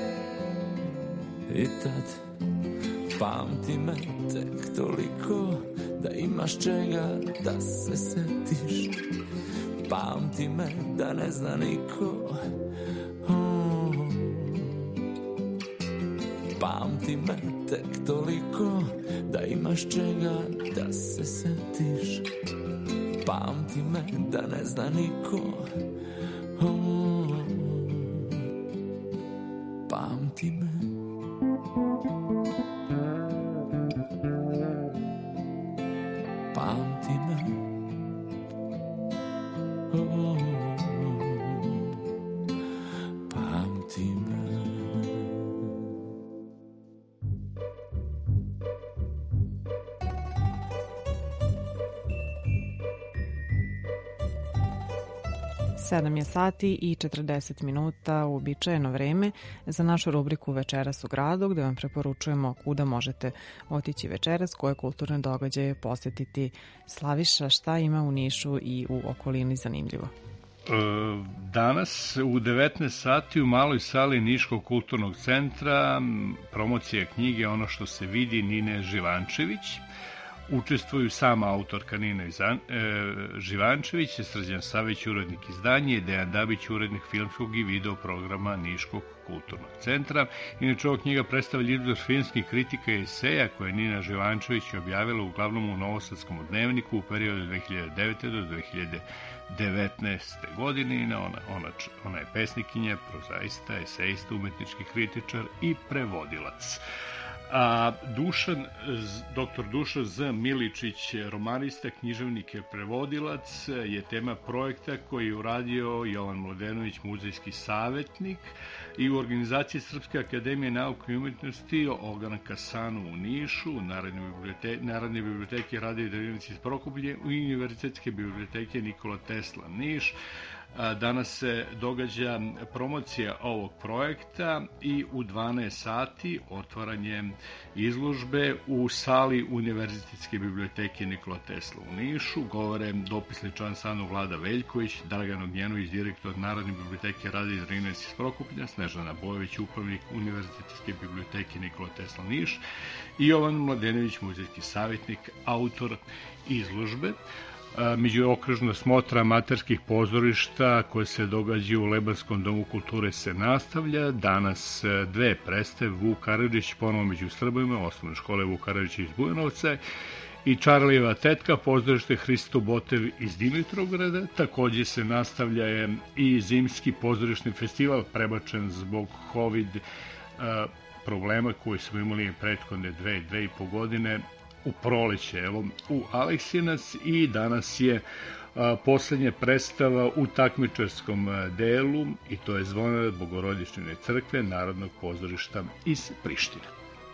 I tad pamti me tek toliko da imaš čega da se setiš. Pamti me da ne zna niko. Pamti me tek toliko da imaš čega da se setiš. Pamti me da ne zna niko. Pamti me. Pamti me. Pamti me. 7 je sati i 40 minuta, uobičajeno vreme za našu rubriku Večeras u gradu, gde vam preporučujemo kuda možete otići večeras, koje kulturne događaje posetiti. Slaviša, šta ima u Nišu i u okolini zanimljivo? Danas u 19 sati u maloj sali Niškog kulturnog centra promocija knjige Ono što se vidi Nine Živančević. Učestvuju sama autorka Nina Živančević, Srđan Savić, urednik izdanja, i Dejan Dabić, urednik filmskog i video programa Niškog kulturnog centra. Inače, ova knjiga predstavlja izbor filmskih kritika i eseja koje je Nina Živančević objavila uglavnom u Novosadskom dnevniku u periodu 2009. do 2019. godine. Ona je pesnikinja, prozaista, esejista, umetnički kritičar i prevodilac. A dr. Dušan Z. Miličić, romanista, književnik i prevodilac, je tema projekta koji je uradio Jovan Mladenović, muzejski savetnik, i u organizaciji Srpske akademije nauke i umetnosti Ogranka Sanu u Nišu, Narodne biblioteke Radio Drinici iz Prokuplja i Univerzitetske biblioteke Nikola Tesla Niš. Danas se događa promocija ovog projekta i u 12 sati otvaranje izložbe u sali Univerzitetske biblioteke Nikola Tesla u Nišu. Govore dopisni član SANU Vlada Veljković, Dragan Ognjenović, direktor Narodne biblioteke Radio Drinac iz Prokuplja, Snežana Bojović, upravnik Univerzitetske biblioteke Nikola Tesla Niš, i Jovan Mladenović, muzejski savjetnik, autor izložbe. Međuokružna smotra amaterskih pozorišta koje se događa u Lebanskom domu kulture se nastavlja. Danas dve predstave, Vuk Karadžić ponovo među Srbima, osnovne škole Vuk Karadžić iz Bujanovca, i Čarlijeva tetka, pozorište Hristo Botev iz Dimitrovgrada. Takođe se nastavlja i zimski pozorišni festival, prebačen zbog COVID problema koje smo imali prethodne 2,5 godine u proleće, evo, u Aleksinac, i danas je poslednja predstava u takmičarskom delu, i to je Zvona Bogorodične crkve Narodnog pozorišta iz Prištine.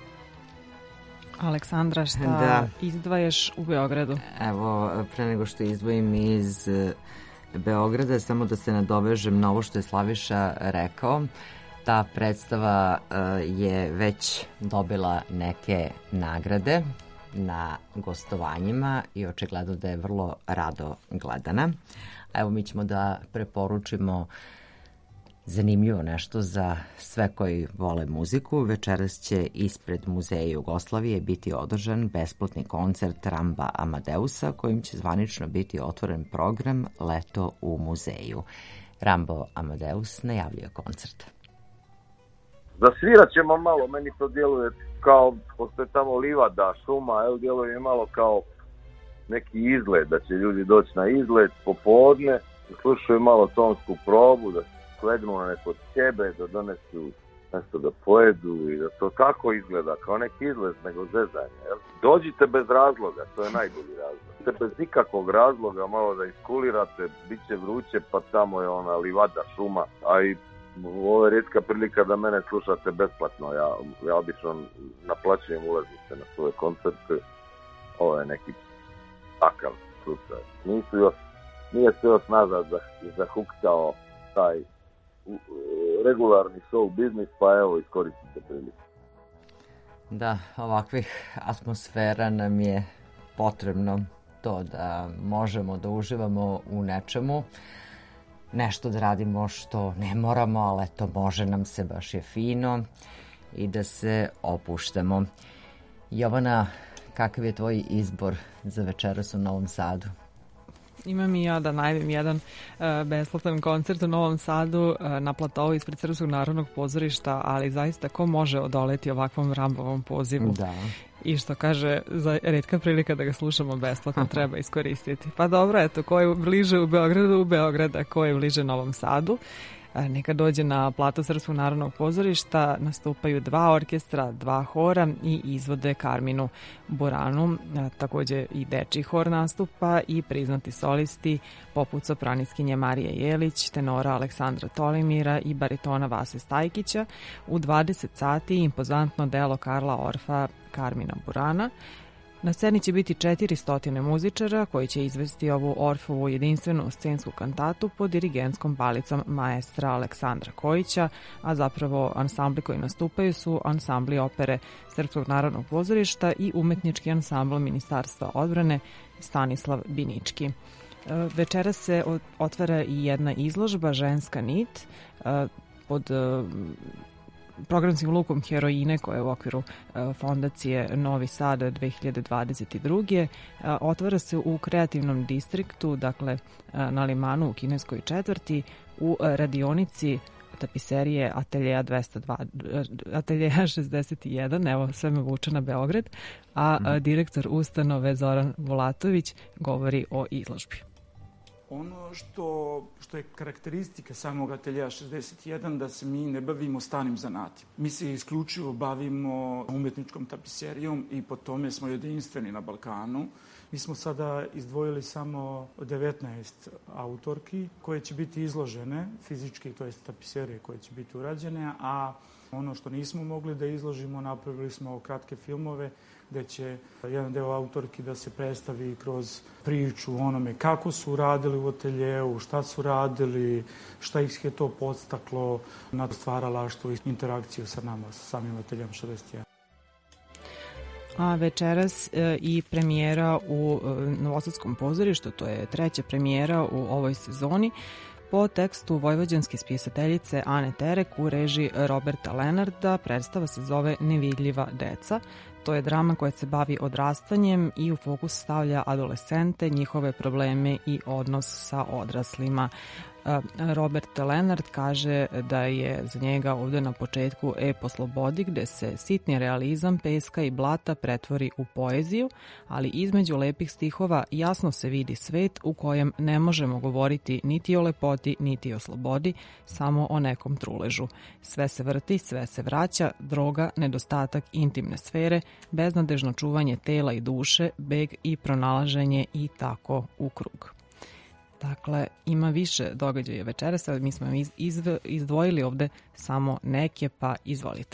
Aleksandra, šta izdvajaš u Beogradu? Evo, pre nego što izdvojim iz Beograda. Samo da se nadovežem na ovo što je Slaviša rekao. Ta predstava je već dobila neke nagrade na gostovanjima i očigledno da je vrlo rado gledana. A evo mi ćemo da preporučimo zanimljivo nešto za sve koji vole muziku. Večeras će ispred Muzeja Jugoslavije biti održan besplatni koncert Ramba Amadeusa, kojim će zvanično biti otvoren program Leto u muzeju. Rambo Amadeus najavljuje koncert. Zasvirat ćemo malo, meni to djeluje kao, postoje tamo livada, šuma, djeluje malo kao neki izlet, da će ljudi doći na izlet popodne, da slušaju malo tonsku probu, da slednu na neko ćebe, da donesu nešto da pojedu i da to tako izgleda, kao neki izlet nego zezanje. Dođite bez razloga, to je najbolji razlog. Bez nikakvog razloga malo da iskulirate, bit će vruće, pa tamo je ona livada, šuma, a i ovo je rijetka prilika da mene slušate besplatno. Ja obično naplaćujem ulaznice na svoje koncerte. Ovo je neki takav slučaj. Nije se još nazad zahuktao taj regularni show biznis, pa evo iskoristite priliku. Da, ovakvih atmosfera nam je potrebno, to da možemo da uživamo u nečemu, nešto da radimo što ne moramo, ali eto može nam se, baš je fino, i da se opuštamo. Jovana, kakav je tvoj izbor za večeras u Novom Sadu? Imam i ja da najdem jedan besplatan koncert u Novom Sadu na platovu ispred Srpskog narodnog pozorišta, ali zaista ko može odoleti ovakvom Rambovom pozivu? Da. I što kaže, za retka prilika da ga slušamo besplatno treba iskoristiti. Pa dobro, eto, ko je bliže u Beogradu, u Beograda, ko je bliže Novom Sadu, neka dođe na plato Srpskog narodnog pozorišta, nastupaju 2 orkestra, 2 hora i izvode Karminu Buranu, takođe i dečiji hor nastupa i priznati solisti poput sopraniskinje Marije Jelić, tenora Aleksandra Tolimira i baritona Vase Stajkića. U 20 sati impozantno delo Karla Orfa Karmina Burana. Na sceni će biti 400 muzičara koji će izvesti ovu Orfovu jedinstvenu scensku kantatu pod dirigentskom palicom maestra Aleksandra Kojića, a zapravo ansambli koji nastupaju su ansambli opere Srpskog narodnog pozorišta i umetnički ansambl Ministarstva odbrane Stanislav Binički. Večera se otvara i jedna izložba Ženska nit pod programskim lukom Heroine, koja je u okviru fondacije Novi Sad 2022. Otvara se u kreativnom distriktu, dakle na Limanu u kineskoj četvrti, u radionici tapiserije Ateljeja 61, evo sve me vuče na Beograd, a direktor ustanove Zoran Vulatović govori o izložbi. Ono što je karakteristika samog Ateljeja 61, da se mi ne bavimo starim zanatima. Mi se isključivo bavimo umetničkom tapiserijom i po tome smo jedinstveni na Balkanu. Mi smo sada izdvojili samo 19 autorki koje će biti izložene fizički, to je tapiserije koje će biti urađene, a ono što nismo mogli da izložimo, napravili smo kratke filmove gde će jedan deo autorki da se predstavi kroz priču onome kako su radili u ateljevu, šta su radili, šta ih je to podstaklo na stvaralaštvo i interakciju sa nama, sa samim Ateljevom 61. A večeras i premijera u Novosadskom pozorištu, to je 3. premijera u ovoj sezoni, po tekstu vojvođanske spisateljice Ane Terek u režiji Roberta Lenarda. Predstava se zove Nevidljiva deca. To je drama koja se bavi odrastanjem i u fokus stavlja adolescente, njihove probleme i odnos sa odraslima. Robert Lenard kaže da je za njega ovde na početku ep o slobodi, gde se sitni realizam peska i blata pretvori u poeziju, ali između lepih stihova jasno se vidi svet u kojem ne možemo govoriti niti o lepoti, niti o slobodi, samo o nekom truležu. Sve se vrti, sve se vraća, droga, nedostatak intimne sfere, beznadežno čuvanje tela i duše, beg i pronalaženje i tako u krug. Dakle, ima više događaja večeras, ali mi smo izdvojili ovde samo neke, pa izvolite.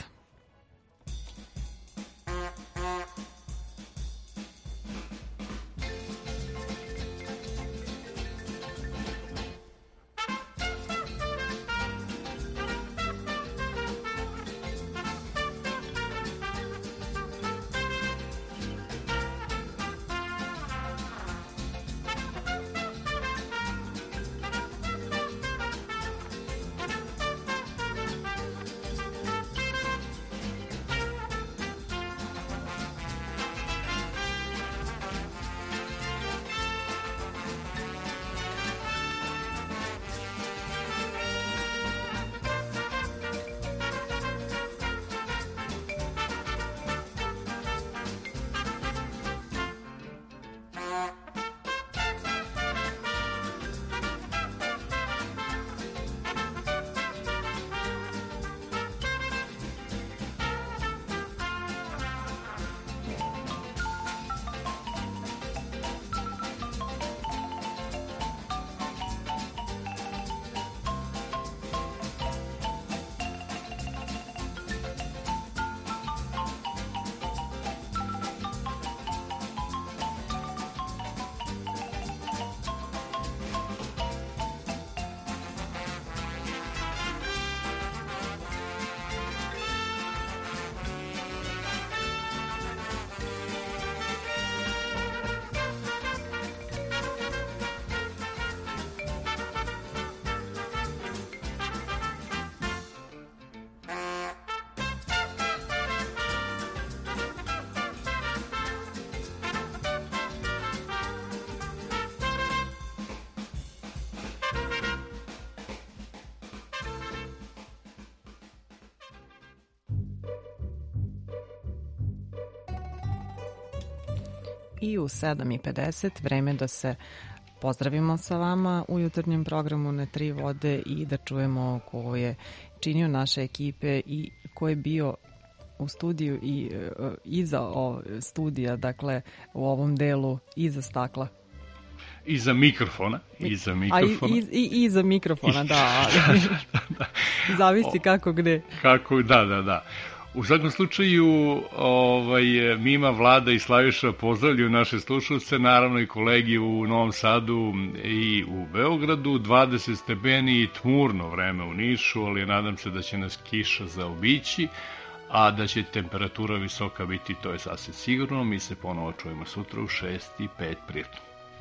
I u 7:50 vreme da se pozdravimo sa vama u jutarnjem programu na Tri vode i da čujemo ko je činio naše ekipe i ko je bio u studiju i iza studija, dakle u ovom delu iza stakla. Iza mikrofona. Iza mikrofona. I iza mikrofona, da. Zavisi kako gde. Kako, da. U svakom slučaju, Mima, Vlada i Slaviša pozdravljaju naše slušalce, naravno i kolegi u Novom Sadu i u Beogradu. 20 stepeni i tmurno vreme u Nišu, ali nadam se da će nas kiša zaobići, a da će temperatura visoka biti, to je sasvim sigurno. Mi se ponovo čujemo sutra u 6:05 prijatno.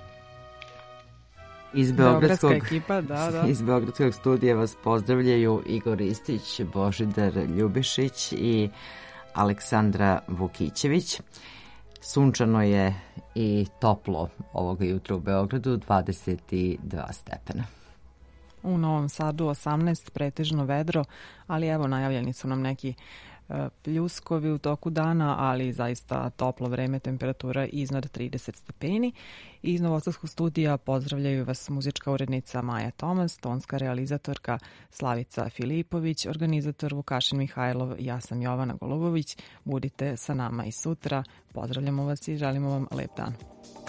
Iz Beogradskog studija vas pozdravljaju Igor Ristić, Božidar Ljubišić i Aleksandra Vukićević. Sunčano je i toplo ovoga jutra u Beogradu, 22 stepena. U Novom Sadu 18, pretežno vedro, ali evo najavljeni su nam neki pljuskovi u toku dana, ali zaista toplo vreme, temperatura iznad 30 stepeni. Iz Novosadskog studija pozdravljaju vas muzička urednica Maja Tomas, tonska realizatorka Slavica Filipović, organizator Vukašin Mihajlov, ja sam Jovana Golubović. Budite sa nama i sutra. Pozdravljamo vas i želimo vam lep dan.